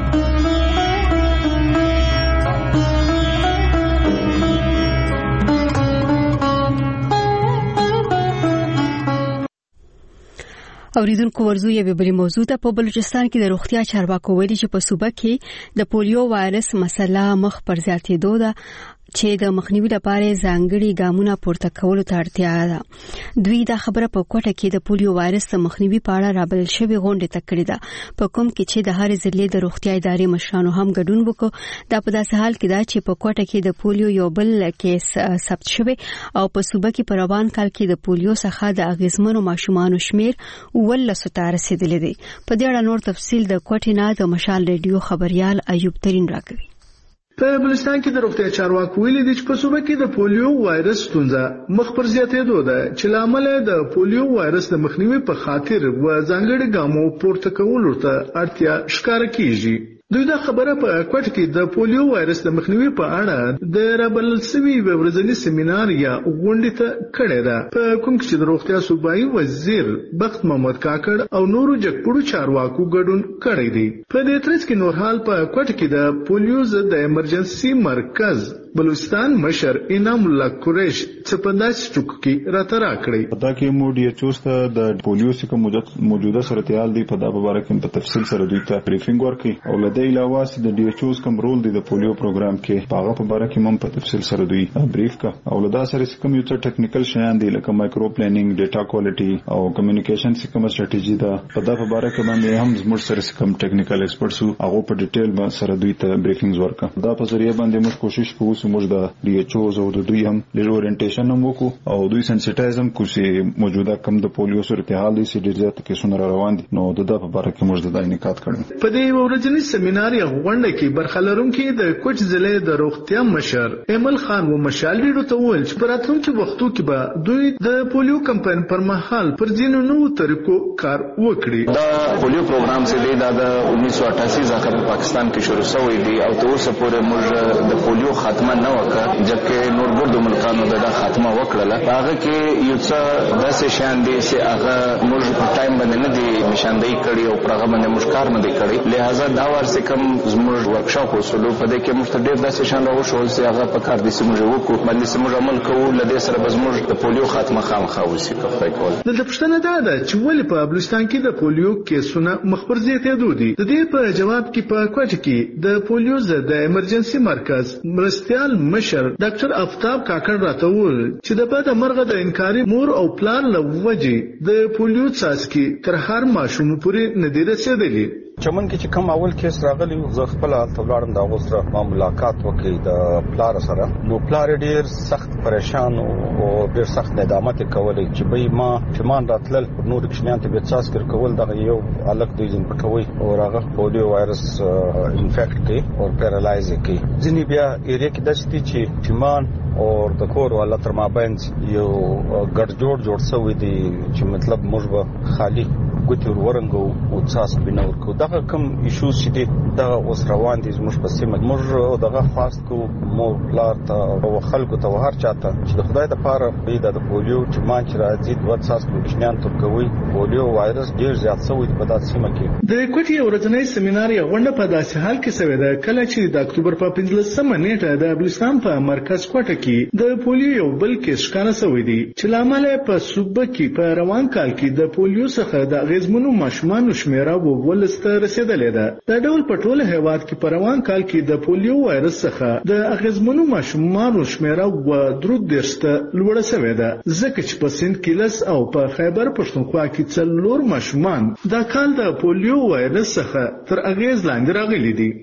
اوریدونکو ورزو یو بل موضوع ته. په بلوچستان کې د روغتیا چارواکو ویلي چې په صوبه کې د پولیو وایرس مسله مخ پر زیاتېدو ده چې د مخنیوي لپاره ځانګړي ګامونه پورته کولو ته اړتیا ده. دوی دا خبره په کوټه کې د پولیو وایرس د مخنیوي په اړه رابلل شوې غونډه ته کړې ده، په کوم کې چې د هر ضلع د روغتیا ادارې مشرانو هم ګډون وکړ. دا په داسې حال کې ده چې په کوټه کې د پولیو یو بل کیس ثبت شوی او په صوبه کې په روان کال کې د پولیو څخه د اغیزمنو ماشومانو شمیر 19 ته رسیدلی دی. په دې اړه نور تفصیل د کوټې نه د مشال ریډیو خبريال ایوب ترين راکوي. په بلوچستان کې د روغتیا چارواکو ویلي دي چې په صوبه کې د پولیو وایرس ستونزه مخ پر زیاتېدو ده چې لامل د پولیو وایرس د مخنیوي په خاطر و ځانګړي ګامو پورته کولو ته اړتیا ښکاره کیږي. دوی دا خبره په کوټه کې د پولیو وایرس د مخنیوي په اړه د رابلل سوي ورځني سیمینار یا غونډې ته کړې ده، په کوم کې د روغتیا صوبایي وزیر بخت محمد کاکړ او نورو جګپړو چارواکو ګډون کړی دی. په دې ترڅ کې نورحال په کوټه کې د پولیو ضد د ایمرجنسي مرکز بلوچستان مشر انعام الله قریش څپنداس ټکو کې راته راکړی. دا کې مو ډي ایچ او ته د پولیو څخه موجوده صورتحال دی په دا مبارک په تفصیل سره دوی ته بریفینګ ورکړي او لدې علاوه د ډي ایچ او کوم رول دی د پولیو پروګرام کې هغه په اړه کې هم په تفصیل سره دوی بریف کا او لدا سره کوم یو څه ټیکنیکل شیان دی لکه مایکرو پلانینګ، ډیټا کوالټي او کمیونیکیشن کوم سټریټیجی دا په دا په اړه کې باندې هم زموږ سره کوم ټیکنیکل ایکسپرټس هغه په ډیټیل سره دوی ته بریفینګ ورکړه. دا په ذریعہ باندې موږ کوشش کوو موږ د ډي ایچ او او د دوی هم د اورینټیشن هم وکړو او دوی سنسټایزم کو چې موجوده کم د پولیو صورتحال دي چې ډیر زیات کیسونه روان دي نو د په اړه کې موږ د انعقاد کړو. په دې ورځنی سیمینار یا غونډه کې برخه لرونکي د کوچ ضلع د روغتیا مشر ایمل خان و مشال ډیرو ته ویل چې په راتلونکي وختو کې به دوی د پولیو کمپاین پر مهال پر ځینو نوو طریقو کار وکړي. دا پولیو پروګرام چې دی دا د 1988 څخه په پاکستان کې شروع شوی دی او تر اوسه پورې موږ د پولیو خاتمه نه وکړه جبکه نور ګردو ملکانو دا خاتمه وکړه. هغه کې یو څه داسې شان دي چې هغه موږ په ټایم باندې نه دي نشاندهي کړي او پرغه باندې موږ کار نه دی کړی. لہذا دا ورسې کوم زموږ ورکشاپ وسلو په دې کې موږ ته ډېر داسې شان راوښول چې هغه په کار دي چې موږ وکړو باندې چې موږ عمل کوو لدې سره به زموږ د پولیو خاتمه خامخا وشي. خدای کول د پښتنه دا ده چې ولې په بلوچستان کې د پولیو کیسونه مخ پر زیاتېدو دي. د دې په جواب کې په کوټه کې د پولیو ضد د ایمرجنسي مرکز مرستيال مشر ډاکټر افتاب کاکړ راته وویل چې د بده مرغه د انکاري مور او پلان له وجې د پولیو څاڅکي تر هر ماشوم پورې نه دی رسېدلی. چمن کې چې کوم اول کیس راغلی زه خپل تبلاړم دا غوسره ما ملاقات وکړې د پلار سره نو پلار ډیر سخت پریشان او ډیر سخت ندامت کولې چې به ما چمان راتلل نور کښنیان ته به څاس کول دغه یو الګ د ځین پټوي او هغه پولیو وایرس انفیکټ کی او پیرالایز کی ځینې بیا ایریا کې داسې چې چمان او د کور ولا تر مابین یو ګډ جوړ شوی دی چې مطلب موږ به خالی ګوتې ورنګو او څاس بنور کو دغه کوم ایشوز چې دا اوس روان دي زموږ په سیمه موږ دغه خاص کو مور پلار ته او خلکو ته هر چاته چې د خدای د پاره پیدا د پولیو چې مان چې راځي د څاس کوښنیان ته کوي پولیو وایرس ډیر زیات شوی په داسې سیمه کې. د کوټي ورځنی سیمینار یو غونډه په داسې حال کې شوې ده کله چې د اکتوبر په 15مه نیټه د بلوچستان په مرکز کوټه کې د پولیو یو بل کیس ښکاره شوی دی چې لامل په صوبه کې په روان کال کې د پولیو څخه د غیزمنو ماشومانو شمیره ولسته رسیدلې ده. دا ډول په ټول هیواد کې په روان کال کې د پولیو وایرس څخه د غیزمنو ماشومانو شمیره درود درسته لوړه شوې ده ځکه چې په سند کې لس او په خیبر پښتونخوا کې څلور ماشومان دا کال د پولیو وایرس څخه تر اغیز لاندې راغلي دي.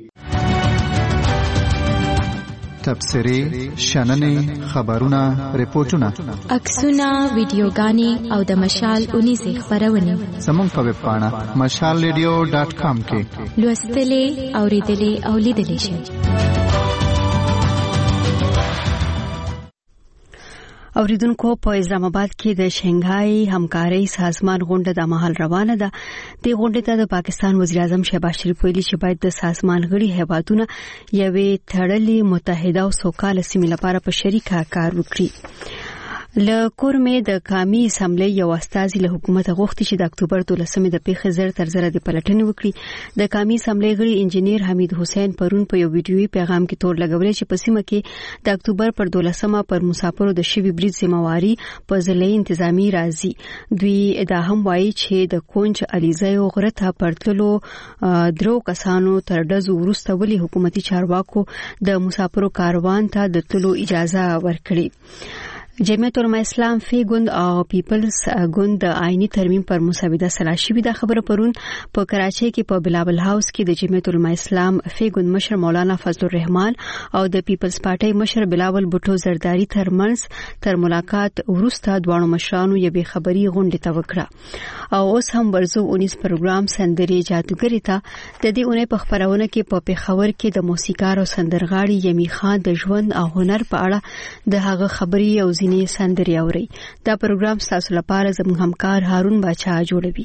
تبصرې، شننې، خبرونه، ریپورتونه، عکسونه، ویډیوګانې او د مشال اونیزې خبرونه زموږ په ویب پاڼه mashalradio.com کې لوستلې، اوریدلې او لیدلې شئ. اوریدونکو په اسلام آباد کې د شنګهای همکاري سازمان غونډه د مهال روانه ده. د غونډې ته د پاکستان وزیر اعظم شهباز شریف ویلي چې باید د سازمان غړي هیوادونه یوې تړلې متحده او سوکاله سیمې لپاره په شریکه کار وکړي. له کورمې د قومي اسمبلی یو استازي له حکومت غوښتي چې د اکتوبر 12 د پیښې زر تر زره د پلټنې وکړي. د قومي اسمبلی غړي انجنیر حمید حسین پرون په یو ویډیوي پیغام کې تور لګولې چې په سیمه کې د اکتوبر پر 12 پر مسافرو د شوی برید ذمہواری په ضلعي انتظامی راځي. دوی دا هم وایي چې د کونج علیزیو غرته پرتلو درو کسانو تر ډزو وروسته ولې حکومتي چارواکو د مسافرو کاروان ته د تلو اجازه ورکړي. جمعیت علماء اسلام فی ګوند او پیپلز ګوند د آئینی ترمیم پر مسوده سلا شوی د خبره پرون په کراچۍ کې په بلاول هاوس کې د جمعیت علماء اسلام فی ګوند مشر مولانا فضل الرحمن او د پیپلز پارټي مشر بلاول بوټو زرداری ترمنځ تر ملاقات وروسته دوه مشرانو یې خبري غونډه ته وکړه. او اوس هم ورزو 19 پروګرام سندري جادوګری ته د دې اونۍ په خبرونه کې په پیښور کې د موسیقار او سندرغاړي یمی خان د ژوند او هنر په اړه د هغه خبري او سندري اوري. دا پروګرام تاسو لپاره زموږ همکار هارون باچا جوړوي.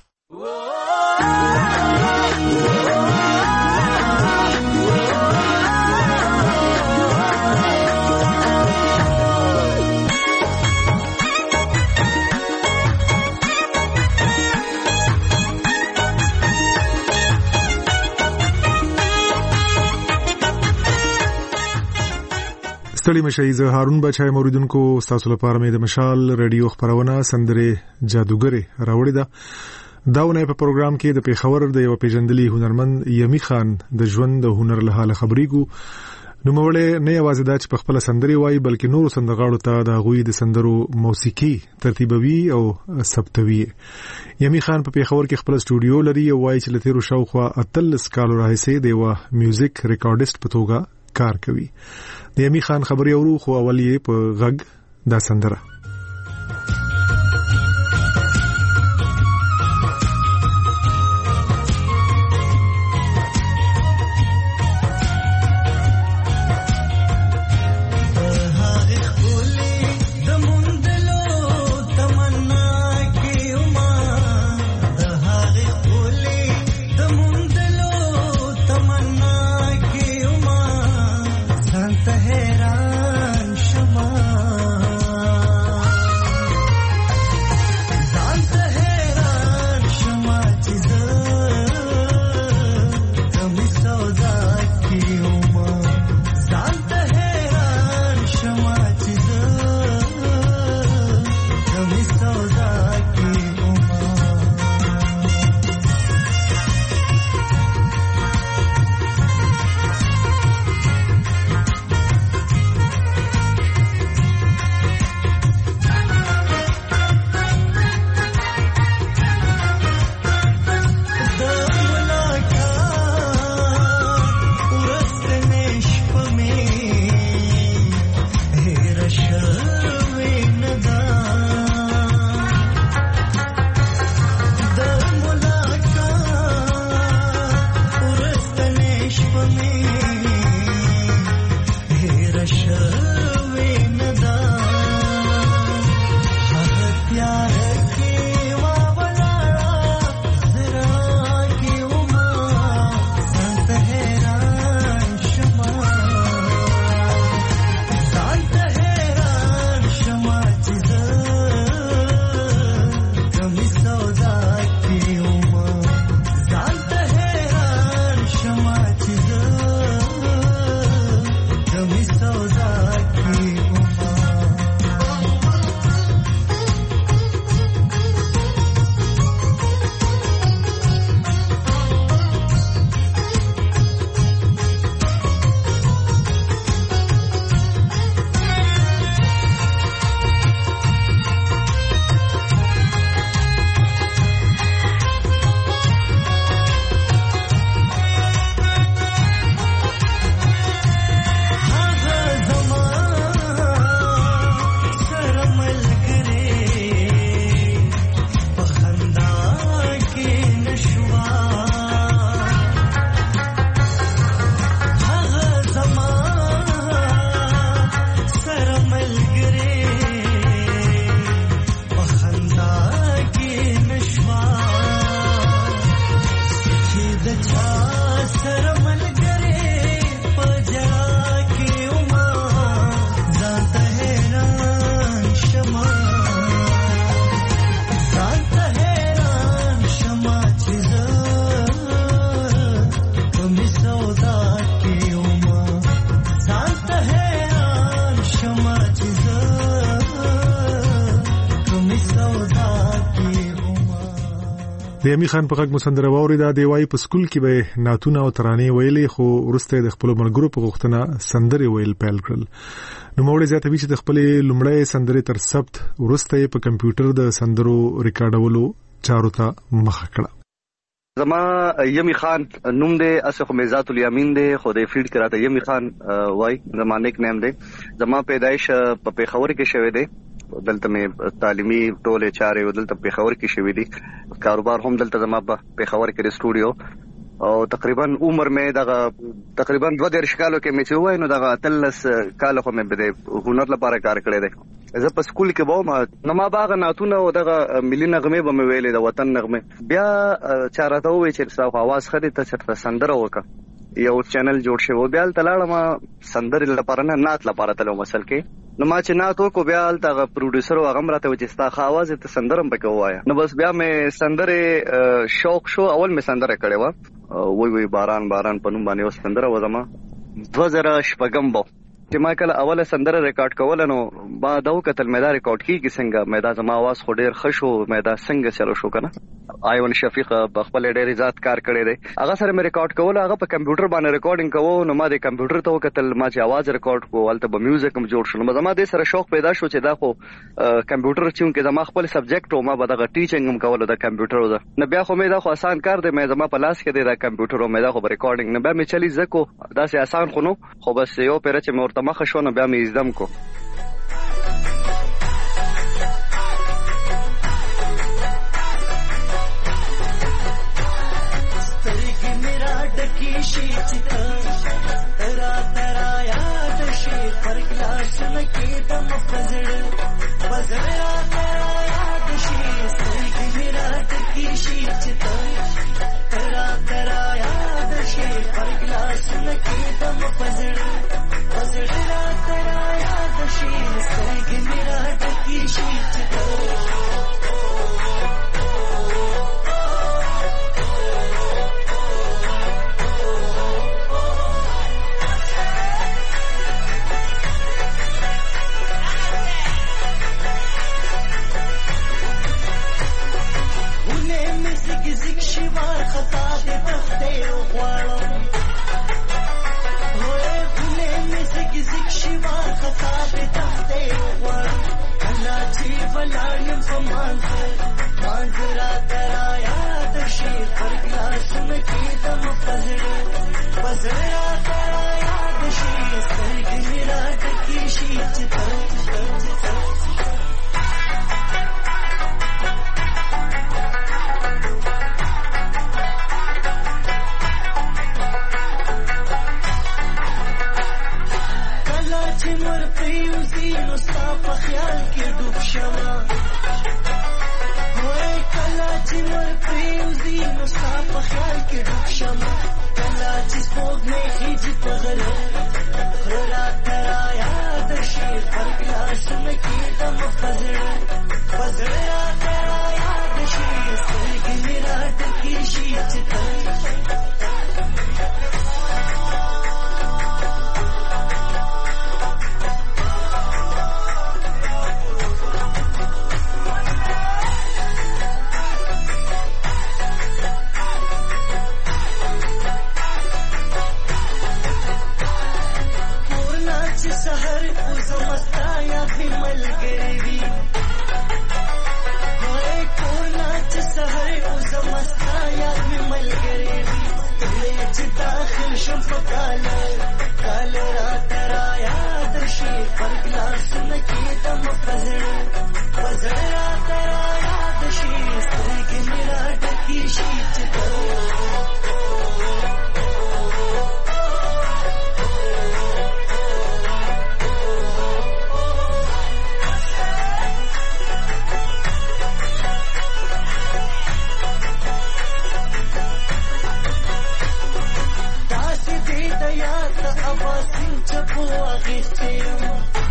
ستړي مشئ زه هارون بچای موریدونکو تاسو لپاره مې د مشال رادیو خبرونه سندره جادوګری راوړی ده. داونه په پروګرام کې د پیښور د یو پیژندلي هنرمند یمی خان د ژوند د هنر له حاله خبرېګو. نو مولې نه یوازې دا چې په خپل سندري وایي بلکې نور سندرغاړو ته د غوي د سندرو موسیقي ترتیبوي او ثبتوي. یمی خان په پیښور کې خپل سټوډیو لري او وایي چې لته رو شاوخوا 13 کال راهیسې د یو میوزیک ریکارډیست په توګه کار کوي. د یمی خان خبري اورو خو اولیه په غږ دا سندره. हैरान शमा د یمی خان په غږ مسندره واوریدا دی وای په سکول کې به ناتونه او ترانې ویلې خو ورسته د خپل ملګرو په غوښتنه سندرې ویل پیل کړل. نو موږ زیاتوي چې د خپل لومړی سندرې تر ثبت ورسته په کمپیوټر د سندرو ریکارډولو چارو ته مخه کړه. زما یمی خان نوم دی، اسخ میزات الیمین دی، خو د فیلډ کراته یمی خان وای زما نیک نیم دی. زما پیدایش په پیښور کې شوه دی، دلته مې تعلیمي ټولې چارې دلته پیښور کې شوې دي، کاروبار هم دلته زما په پیښور کې د سټوډیو، او تقریبا عمر مې دغه تقریبا 2 کالو کې مې چې وای نو دغه 13 کال خو مې د هنر لپاره کار کړی دی. زه په سکول کې وم نو ما باغ ناتونه او دغه ملي نغمه به مې ویلې د وطن نغمه، بیا چارته وای چې تاسو आवाज خدي ته سندره وکړه. یو چینل جوړ شو، بیا تلاړم سندرې لپاره نه نات لپاره تلو مسل کې، نو ما چې ناتو کو بیا تل پروډوسر او غم راته چې ستا خواز ته سندرم پکې وایا. نو بس بیا مې سندرې شوق شو، اول مې سندره کړې و وی باران باران پنوم باندې و سندره و زما 2014 بو چې ما کله اوله سندره ریکارډ کول نو با داو کتل مې دا ریکارډ کیږي څنګه مې دا زما आवाज خو ډیر خشو، مې دا څنګه چلو شو کنه. ایون شفیق په خپل ډیر ذات کار کړی دی، هغه سره مې ریکارډ کول، هغه په کمپیوټر باندې ریکارډینګ کوو، نو ما د کمپیوټر ته وکتل ما چې आवाज ریکارډ کوو ولته به میوزیک هم جوړ شو. نو زما د سره شوق پیدا شو چې دا خو کمپیوټر چې زما خپل سبجیکټ او ما به دغه ټیچینګ هم کول د کمپیوټر ده، نو بیا خو مې دا خو آسان کار دی، مې زما په لاس کې دی دا کمپیوټر او مې دا خو ریکارډینګ نه به مې چلی زکو دا سه آسان خو نو، خو بس یو پیر چې مې ورته مخ شو نو بیا مې ازدم کو. چپو اغیستیم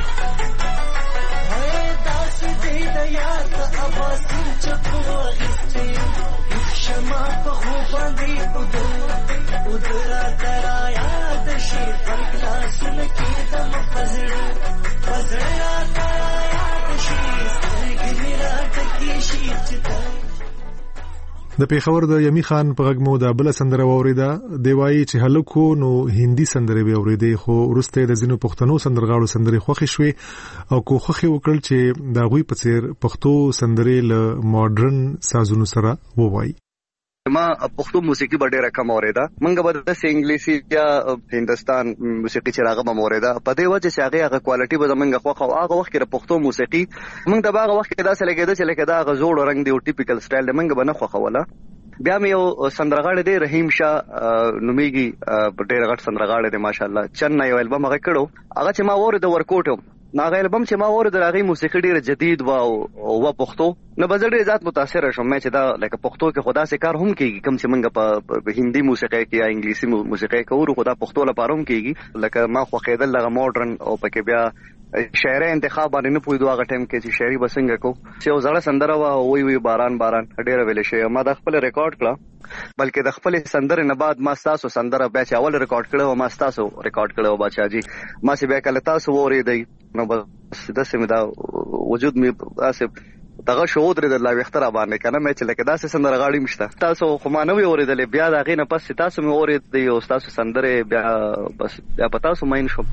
داسې دی د یار د اباسین چپو اغیستیم شما په خو باندې ادرا ترا یاد شي پر ګلاسونه کې د مفزړه فزړه ترا یاد شي سترګې مې راټکې شي چې د پیښور د یمی خان په غږ مو د بل سندره واوریده دی وایي چې هلکو نو هندي سندره به اوریدي خو ورسته د زینو پښتنو سندرغاړو سندري خوخي شوي او کوخه وکړل چې دا غوي په څیر پښتو سندري له ماډرن سازونو سره ووایي. ما پښتو موسیقي به ډیره کم اوریدا منګه به د انګلیسي یا هندستان موسیقي چې راغه به اوریدا په دې وجه چې هغه کوالټي به زمونږ خو هغه وخت کې پښتو موسیقي موږ د باغ وخت کې داسې لګیدا چې لکه دا غزوړ رنگ دی او ټیپیکل سټایل دی موږ به نه خوخوله. بیا مې یو سندرغاړی دی رحیم شاه نومیږي ډیره غټ سندرغاړی دی ماشاءالله چنه یو البم هغه کړو هغه چې ما اورید ورکوټو ناغه البم چې ما اورید راغی موسیقي ډیره جدید و او پښتو نه بزړې ذات متاثر شوم مې چې دا لکه پښتو کې خدا سے کار هم کیږي کم چې منګه په هندي موسیقي کې یا انګلیسي موسیقي کوو خدا پښتو لپاره هم کیږي لکه ما خو خېدل لغه ماډرن او پکې بیا شاعر انتخاب باندې نه پوي دوه ټیم کې چې شاعري بسنګ کو چې زړه سندره وا وی باران ډیره ویل شي ما د خپل ریکارډ کړه بلکې د خپل سندره نه بعد ما تاسو سندره بیا چې اول ریکارډ کړو ما تاسو ریکارډ کړو بچا جی ما سي بیا کله تاسو وری دی نو بس د سیمه دا وجود می اسه دغه شو درې د لا وختره باندې کنه مې چې لکه داسې سندره غاړي مشته تاسو خو ما نه وی اوریدلې بیا دا غینه پس تاسو مې اورید دی او تاسو سندره بیا بس بیا پتا سو ماین شو.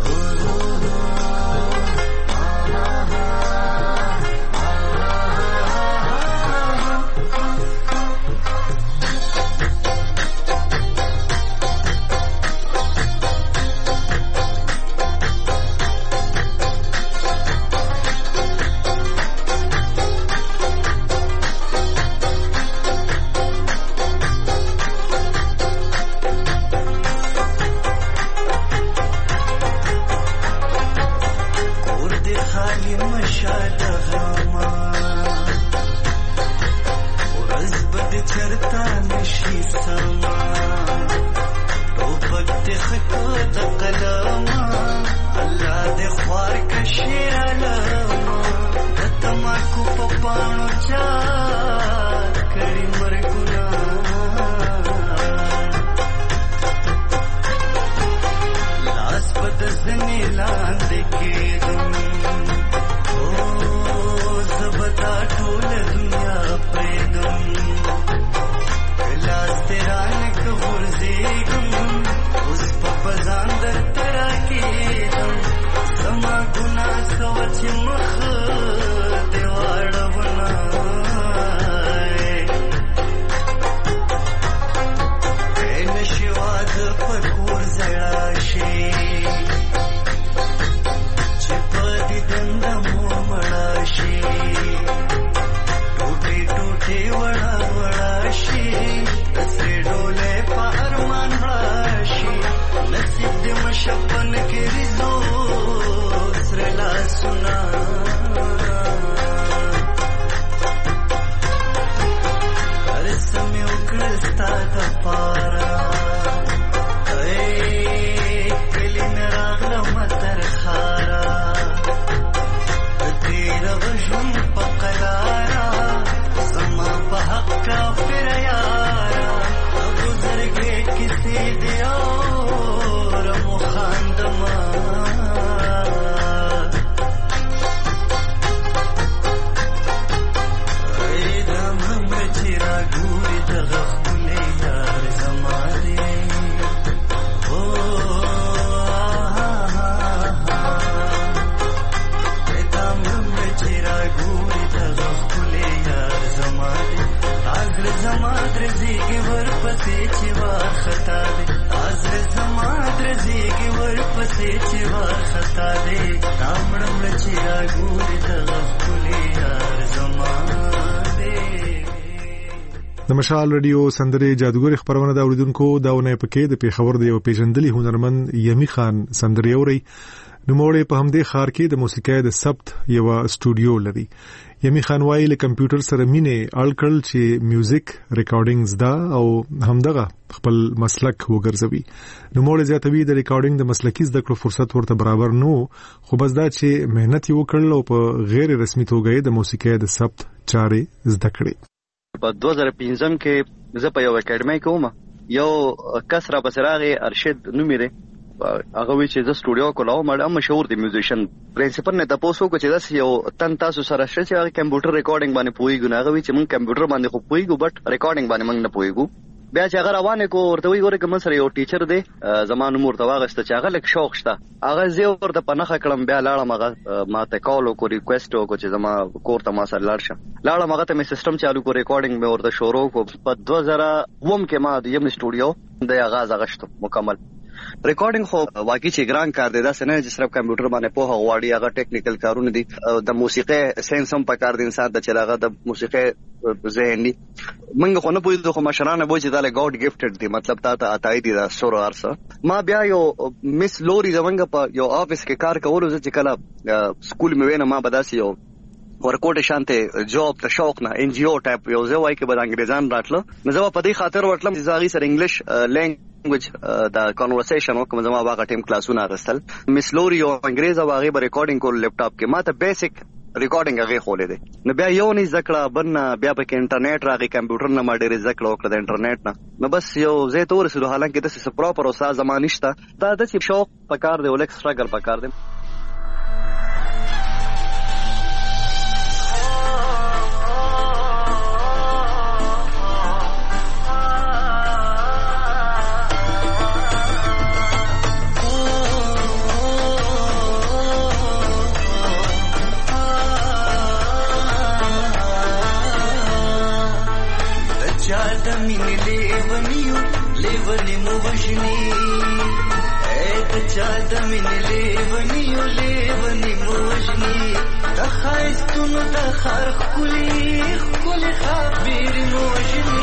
د مشال رادیو سندره جادوګر خبرونه دا اوریدونکو داونه پکې د پیښور د یو پیژندلي هنرمند یمی خان سندره اوري نوموړی په همدې ښار کې د موسیقۍ د ثبت یو سټوډیو لري. یمی خان وايي له کمپیوټر سره مینه الکل چې میوزیک ریکارډینګز دا او همدغه خپل مسلک وګرځوي. نوموړی زیاتوي د ریکارډینګ د مسلکی زده کړو فرصت ورته برابر نو، خو بس دا چې مهنت یې وکړل او په غیر رسمي توګه د موسیقۍ د ثبت چارې زده کړې. په 2015 کې زه په یو اکیډمي کې وم، یو کس را بسراغه ارشد نومې دی، هغه وی چې د سټوډیو کولاو مړ مشهور دی میوزیشن. پرنسپل نه تاسو کو چې داس یو تن تاسو سره شته چې کمپیوټر ریکارډینګ باندې پويګو، هغه وی چې مونږ کمپیوټر باندې خو پويګو بټ ریکارډینګ باندې مونږ نه پويګو. بیا چې هغه روانه کو ورته وی ګوره کوم سره یو ټیچر دی زمانو مرته واغسته چې هغه لک شوق شته، هغه زه ورته پنهخه کړم. بیا لاړم هغه ما ته کال کو ریکوست کو چې زما کور ته ما سره لاړم هغه ته مې سیستم چالو کو ریکارډینګ مې ورته شروع کو. په 2001 کې ما د یم سټوډیو د آغاز غشتو مکمل. ریکارډینګ خو واقعي چې ګران کار دی، دا څنګه چې صرف کمپیوټر باندې په غواړي، هغه ټیکنیکل کارونه دي. د موسیقي ساينس هم پکار دی انسان ته چې هغه د موسیقي ذهن دي. موږ خو نه پوهیږو، خو مشرانه وایي چې دا له ګاډ ګفټډ دی، مطلب تا ته عطای دي دا سور ارسه. ما بیا یو مس لوري زمونږ په یو افیس کې کار کولو چې کله سکول مې وینم ما بداسي یو ورکوټ شانته جاب ته شوق نه ان جی او ټایپ یو ځای وای کې بل انګریزان راتله. نو زه په دې خاطر ورتلم چې زاغي سره انګلیش لینګویج دا کانورسیشن وکم. زما واغه ټیم کلاسونه راستل مس لوري او انګریزا واغه به ریکارډینګ کول لیپټاپ کې، ما ته بیسیک ریکارډینګ هغه خولې دي. نو بیا یو نه ذکر بن بیا په انټرنیټ راغی، کمپیوټر نه ما ډېر ذکر وکړ د انټرنیټ نه. نو بس یو زه تور سره حالانکه د څه پراپر او ساز زمانشته دا د شوق پکار دی، ولک سټرګل پکار دی. लेवनी मुवजनी चादा मिन लेवनी मुवजनी तखाइस्तुन तखार खुली खाबीर मुवजनी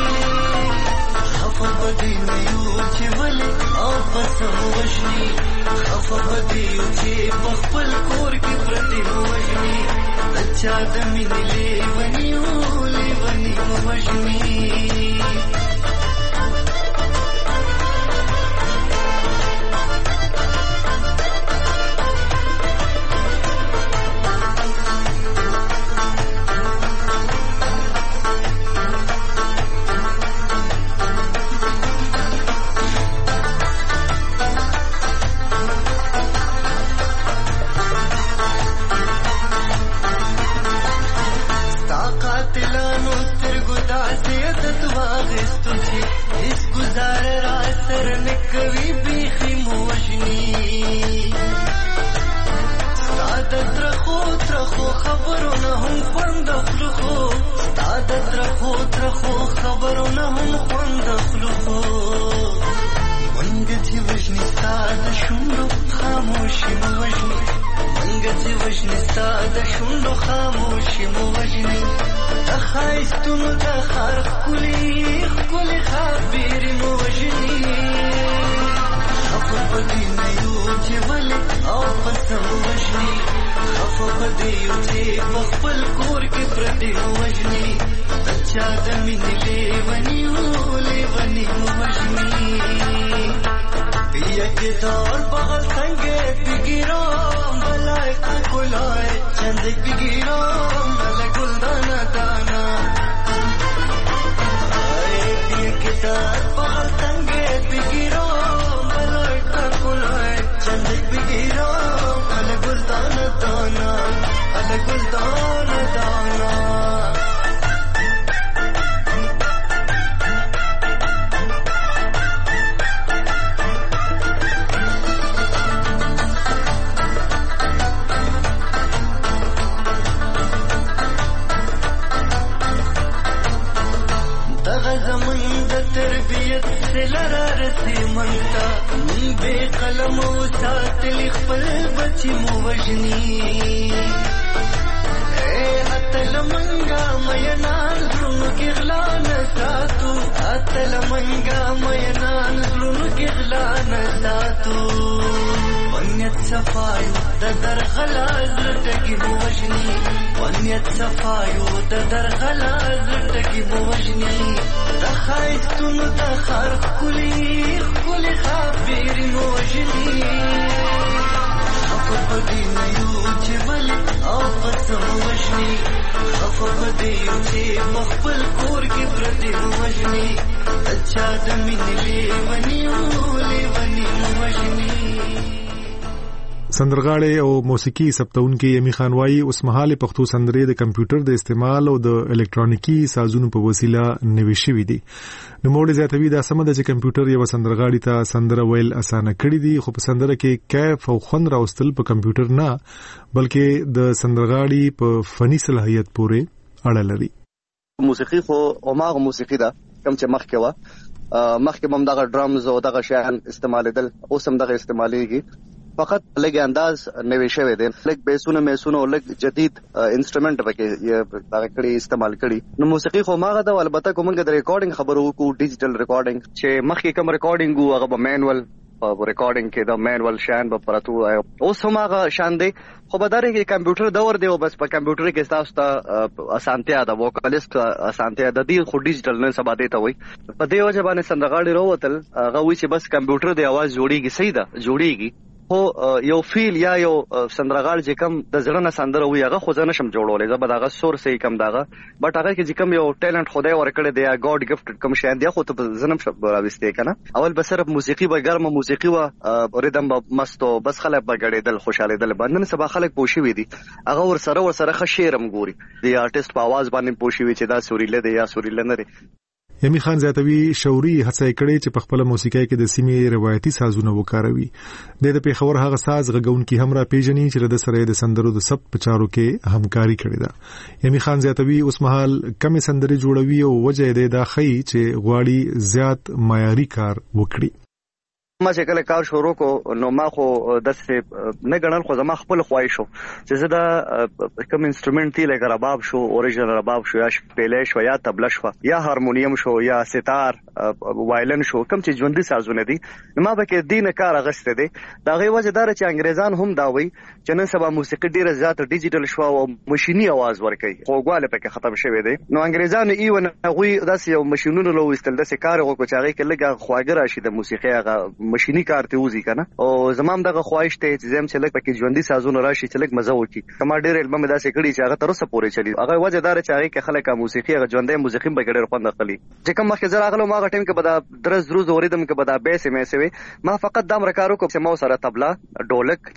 खफा बदी नयूची वली आपस मुवजनी खफा बदी उची बखपल कोर की प्रति मुवजनी चादा मिन लेवनी मुवजनी ونیت صفایو د درغلا زړټکی مو وژني ونیت صفایو د درغلا زړټکی مو وژني د خایستونو د خار کلی خبرې مو وژني خفه بدی یو چې ولی او قسم وژني خفه بدی یو چې مخبل کور کې پردي مو وژني اچھا د مینې لیونی مو وژني. سندرغاړي او موسیقي ثبتونکي یمي خان وايي اوس مهال پښتو سندرې د کمپیوټر د استعمال او د الکترونیکي سازونو په وسیله نوي شوي دي. نو موږ زیاتوي دا سم د کمپیوټر یو سندرغاړي ته سندره ویل اسانه کړی دي خو په سندره کې کیف او خوند راوستل په کمپیوټر نه بلکې د سندرغاړي په فني صلاحیت پورې اړه لري. موسیقي خو اوماغه موسیقي ده کوم چې مخکې هم دغه ډرامز او دغه شیان استعمالیدل اوس هم دغه استعماليږي فقط لګ انداز نوي شوی دی لګ بیسونه میسونه لګ جدید انسټرومنت پکې دغه کړي استعمال کړي نو موسیقي خو ماغه ده البته کومه د ریکارډینګ خبرو کو ډیجیټل ریکارډینګ چې مخکې کوم ریکارډینګ وو هغه مینوال ریکارډینګ کې دا مینوال شان به پراتو اوس هم هغه شان دی خو به دغه کمپیوټر دور دی او بس په کمپیوټر کې تاسو ته اسانتیا ده ووکالیست اسانتیا د دې خو ډیجیټل نه سبا دی ته وي په دې وجه باندې سندرغاړي وروتل هغه وی چې بس کمپیوټر دی आवाज جوړیږي صحیح ده جوړیږي خو یو فیل یا یو سندرغاړ چې کم د زړه نه سندره وي هغه خو ځنه شم جوړولې زه به دغه سور صحیح کم دغه بټ هغه کې چې کم یو ټیلنت خدای ورکړی دی ګاډ ګفټډ کم شاین دی خو ته زنم شپ راوستې کنه اول به صرف موسیقي به ګرمه موسیقي و ریدم به مستو بس خلک به غړېدل خوشاله دل باندې سبا خلک پوښي وي دي هغه ور سره خشيرم ګوري دی آرټیست په आवाज باندې پوښي وي چې دا سوريله دی یا سوريله نه دی. یمي خان زیاتوي شوري هڅه کړې چې په خپل موسیقۍ کې د سیمې روایتي سازونه وکاروي د پیښور هغه ساز غږونکي هم را پیژني چې د سره د سندرو د سب پچارو کې همکاري کړې ده. یمي خان زیاتوي اوس مهال کم سندري جوړوي او وجه دې دا خي چې غواړي زیات معیاري کار وکړي. ما چې کله کار شروع کو نو ما خو دسه نه غنل خو زما خپل خواهش شو چې زه دا کوم انسټرومنت دی لکه رباب شو اوریجنل رباب شو یا شپېلې شو یا تبله شو یا هارمونیم شو یا ستار وایلن شو کوم چې ژوندۍ سازونه دي ما به کې دینه کار غسته دي دا غي وجه دار چې انګريزان هم دا وي چې نن سبا موسیقي ډیره زیات ډیجیټل شو او ماشيني आवाज ورکوي خو غواله پکې ختم شوی دی نو انګريزان ایون هغه داسې یو ماشينونو لو استل داسې کار وکړي چې هغه کې لګه خواګر راشي د موسیقي هغه ماشيني کار ته وځي کنه او زمام دغه خواهش ته چې زم چې لګ پکې ژوندۍ سازونه راشي چې لګ مزه وکي کما ډېر البم داسې کړي چې هغه تر اوسه پورې چلی هغه وجه دار چې هغه کې خلک موسیقي هغه ژوندۍ موسیقي به ډېر خوند اخلي چې کوم مخکې زه راغلم هغه ټیم کې بدا درز روز اوریدم کې بدا بیسه مې سوي ما فقط دام رکارو کو چې مو سره تبلا ډولک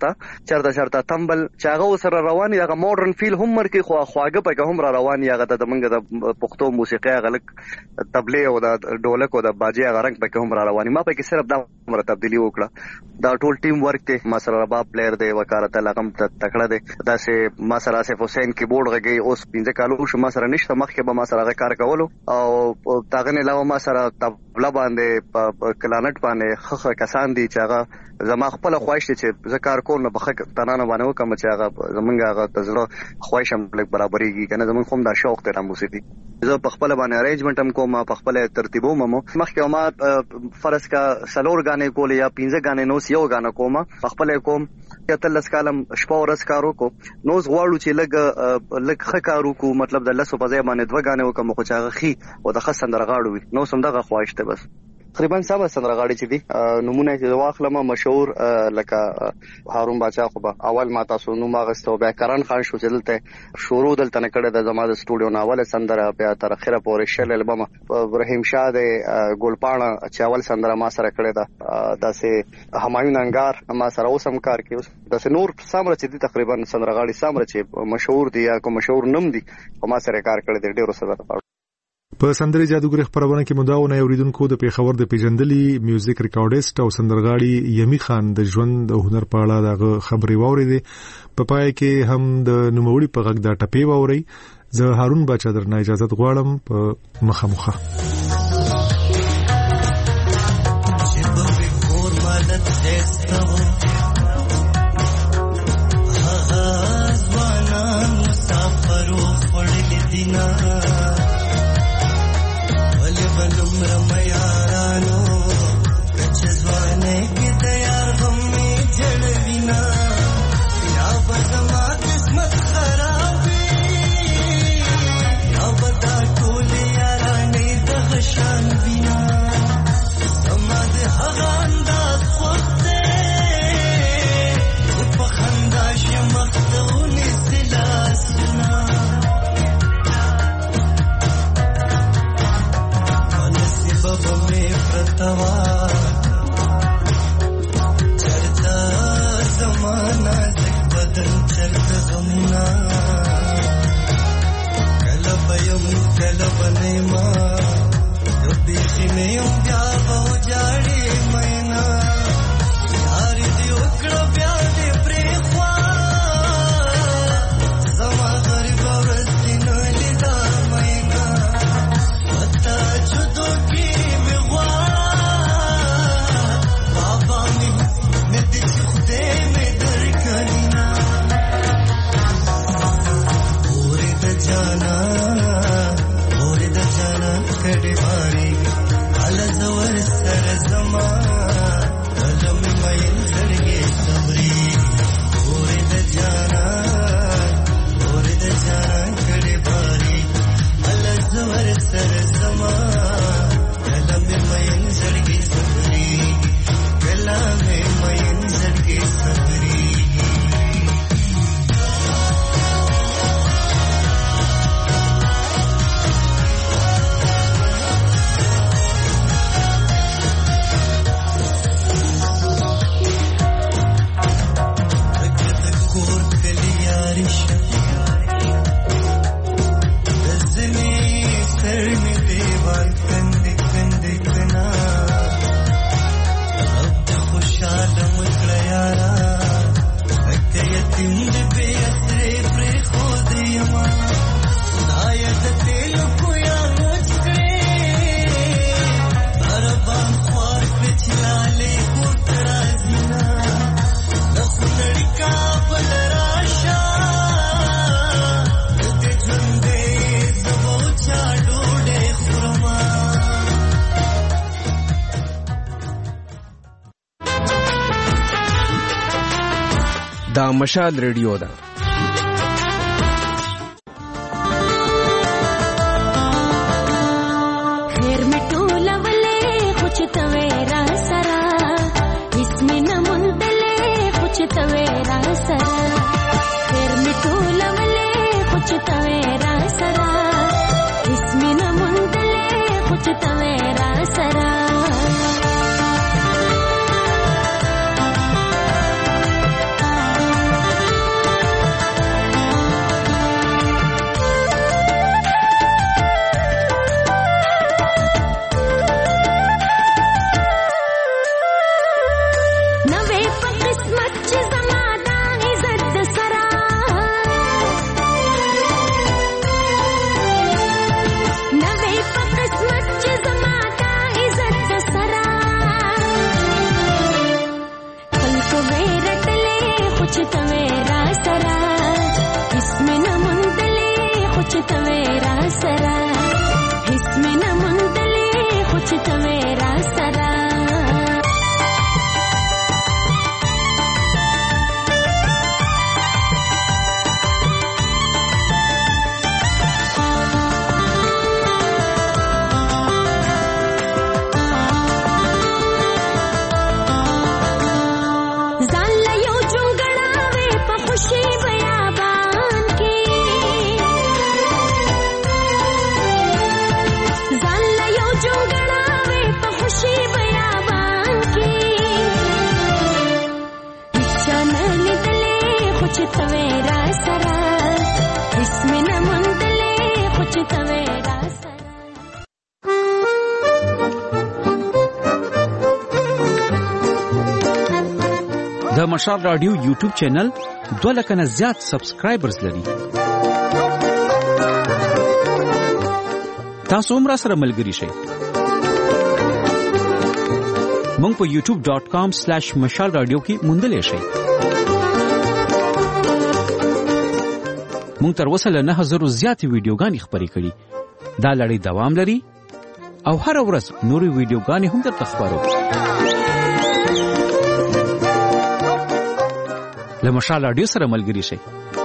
چرته تمبل چې هغه سره رواني هغه ماډرن فیل هم مرکي خو خواګه پکې هم را رواني هغه د منګه د پښتو موسیقي هغه لک تبلې او د ډولک او د باجي هغه رنگ پکې هم را رواني ما پکې صرف دا تبدیلی وکړه دا ټول ټیم ورک ته ما سره رباب پلیئر دی وکارت لغم تکړه دی دا سه ما سره اسف حسین کیبورډ غږی اوس 15 کالو شو ما سره نشته مخکې به ما سره کار کولو او تاغه نه علاوه ما سره تبلا باندې کلانټ باندې خخه کسان دي چې هغه زما خپل خواهش چې زکار کول نه بخښ تنانه باندې وکم چې هغه زمونږ هغه تزړه خواهش هم لګ برابرېږي کنه زمون کوم دا شوق ته موسیقي زه په خپل باندې ارینجمنت هم کوم په خپل ترتیبوم مو مخکې ما فرض کا سلور غانې کول یا 15 غانې نو یو غانې کوم په خپل کوم ته لس کالم شپه ورځ کارو کو نو غواړو چې لګ خکارو کو مطلب د لسو په ځای باندې دوه غانې وکم خو چاغه خي او د خسن درغاړو وي نو سم دغه خواهش ته بس تقریبا سم سندرغاړي چې دي نمونه چې واخلم مشهور لکه هارون باچا خو به اول ما تاسو نو ماغستو بیا کرن خان شو چې دلته شروع دلته نه کړه د زما د سټوډیو ناول سندره بیا تر اخره پورې شل البم ابراهیم شاه د ګلپاڼه چاول سندره ما سره کړه دا داسې همایون انګار ما سره اوسم کار کوي داسې نور سامره چې دي تقریبا سندرغاړي سامره چې مشهور دي یا کوم مشهور نم دي ما سره کار کړی دی ډیرو سره په سندري جادوګر خبرونه کې مداونه اوریدونکو د پیښور د پیجندلي میوزیک ریکارډیست او سندرغاړي یمي خان د ژوند او هنر په اړه د خبري واوریدې په پای کې هم د نوموړي په غږ د ټپي واوري زه هارون باچا درنه اجازه غواړم په مخه रमयारानो कच्चे ज़वाने की तैयार गम्मी जड़ प्रतवा चलता जमाना बदल चल गमना कलबयम कलबने माँ ने ब्याह जाड़े मैना यार दियोकड़ ब्यादे प्रेखवा समा गरीब रस्तिन लिदा मैना मता जुदो की मिगवा बाबा में दिस खुदे में दर करीना ओरे द जाना कड़े बारी अलजवर सर जमा कलम मयल जड़गे सबरी ओरे द जाना कड़े बारी अलजवर सर जमा कलम मयल जड़गे सबरी कलम मयल जड़गे सबरी دا مشال ریډیو ده خیر مټو لولې خوچ تویرا سرا اسمه نمندلې خوچ تویرا سرا خیر مټو لولې خوچ تویرا سرا اسمه نمندلې خوچ تویرا سرا د مشال رادیو یوټیوب چینل 2 لک نه زیات سبسکرایبرز لري. تاسو هم را سره ملګری شئ. مونږ په youtube.com/mashalradio کې موندلې شئ. مونږ تر اوسه له 9000 زیاتې ویډیوګانې خپرې کړې. دا لړۍ دوام لري او هر ورځ نورې ویډیوګانې هم درته خپرو. له مشال رادیو سره ملګری شئ.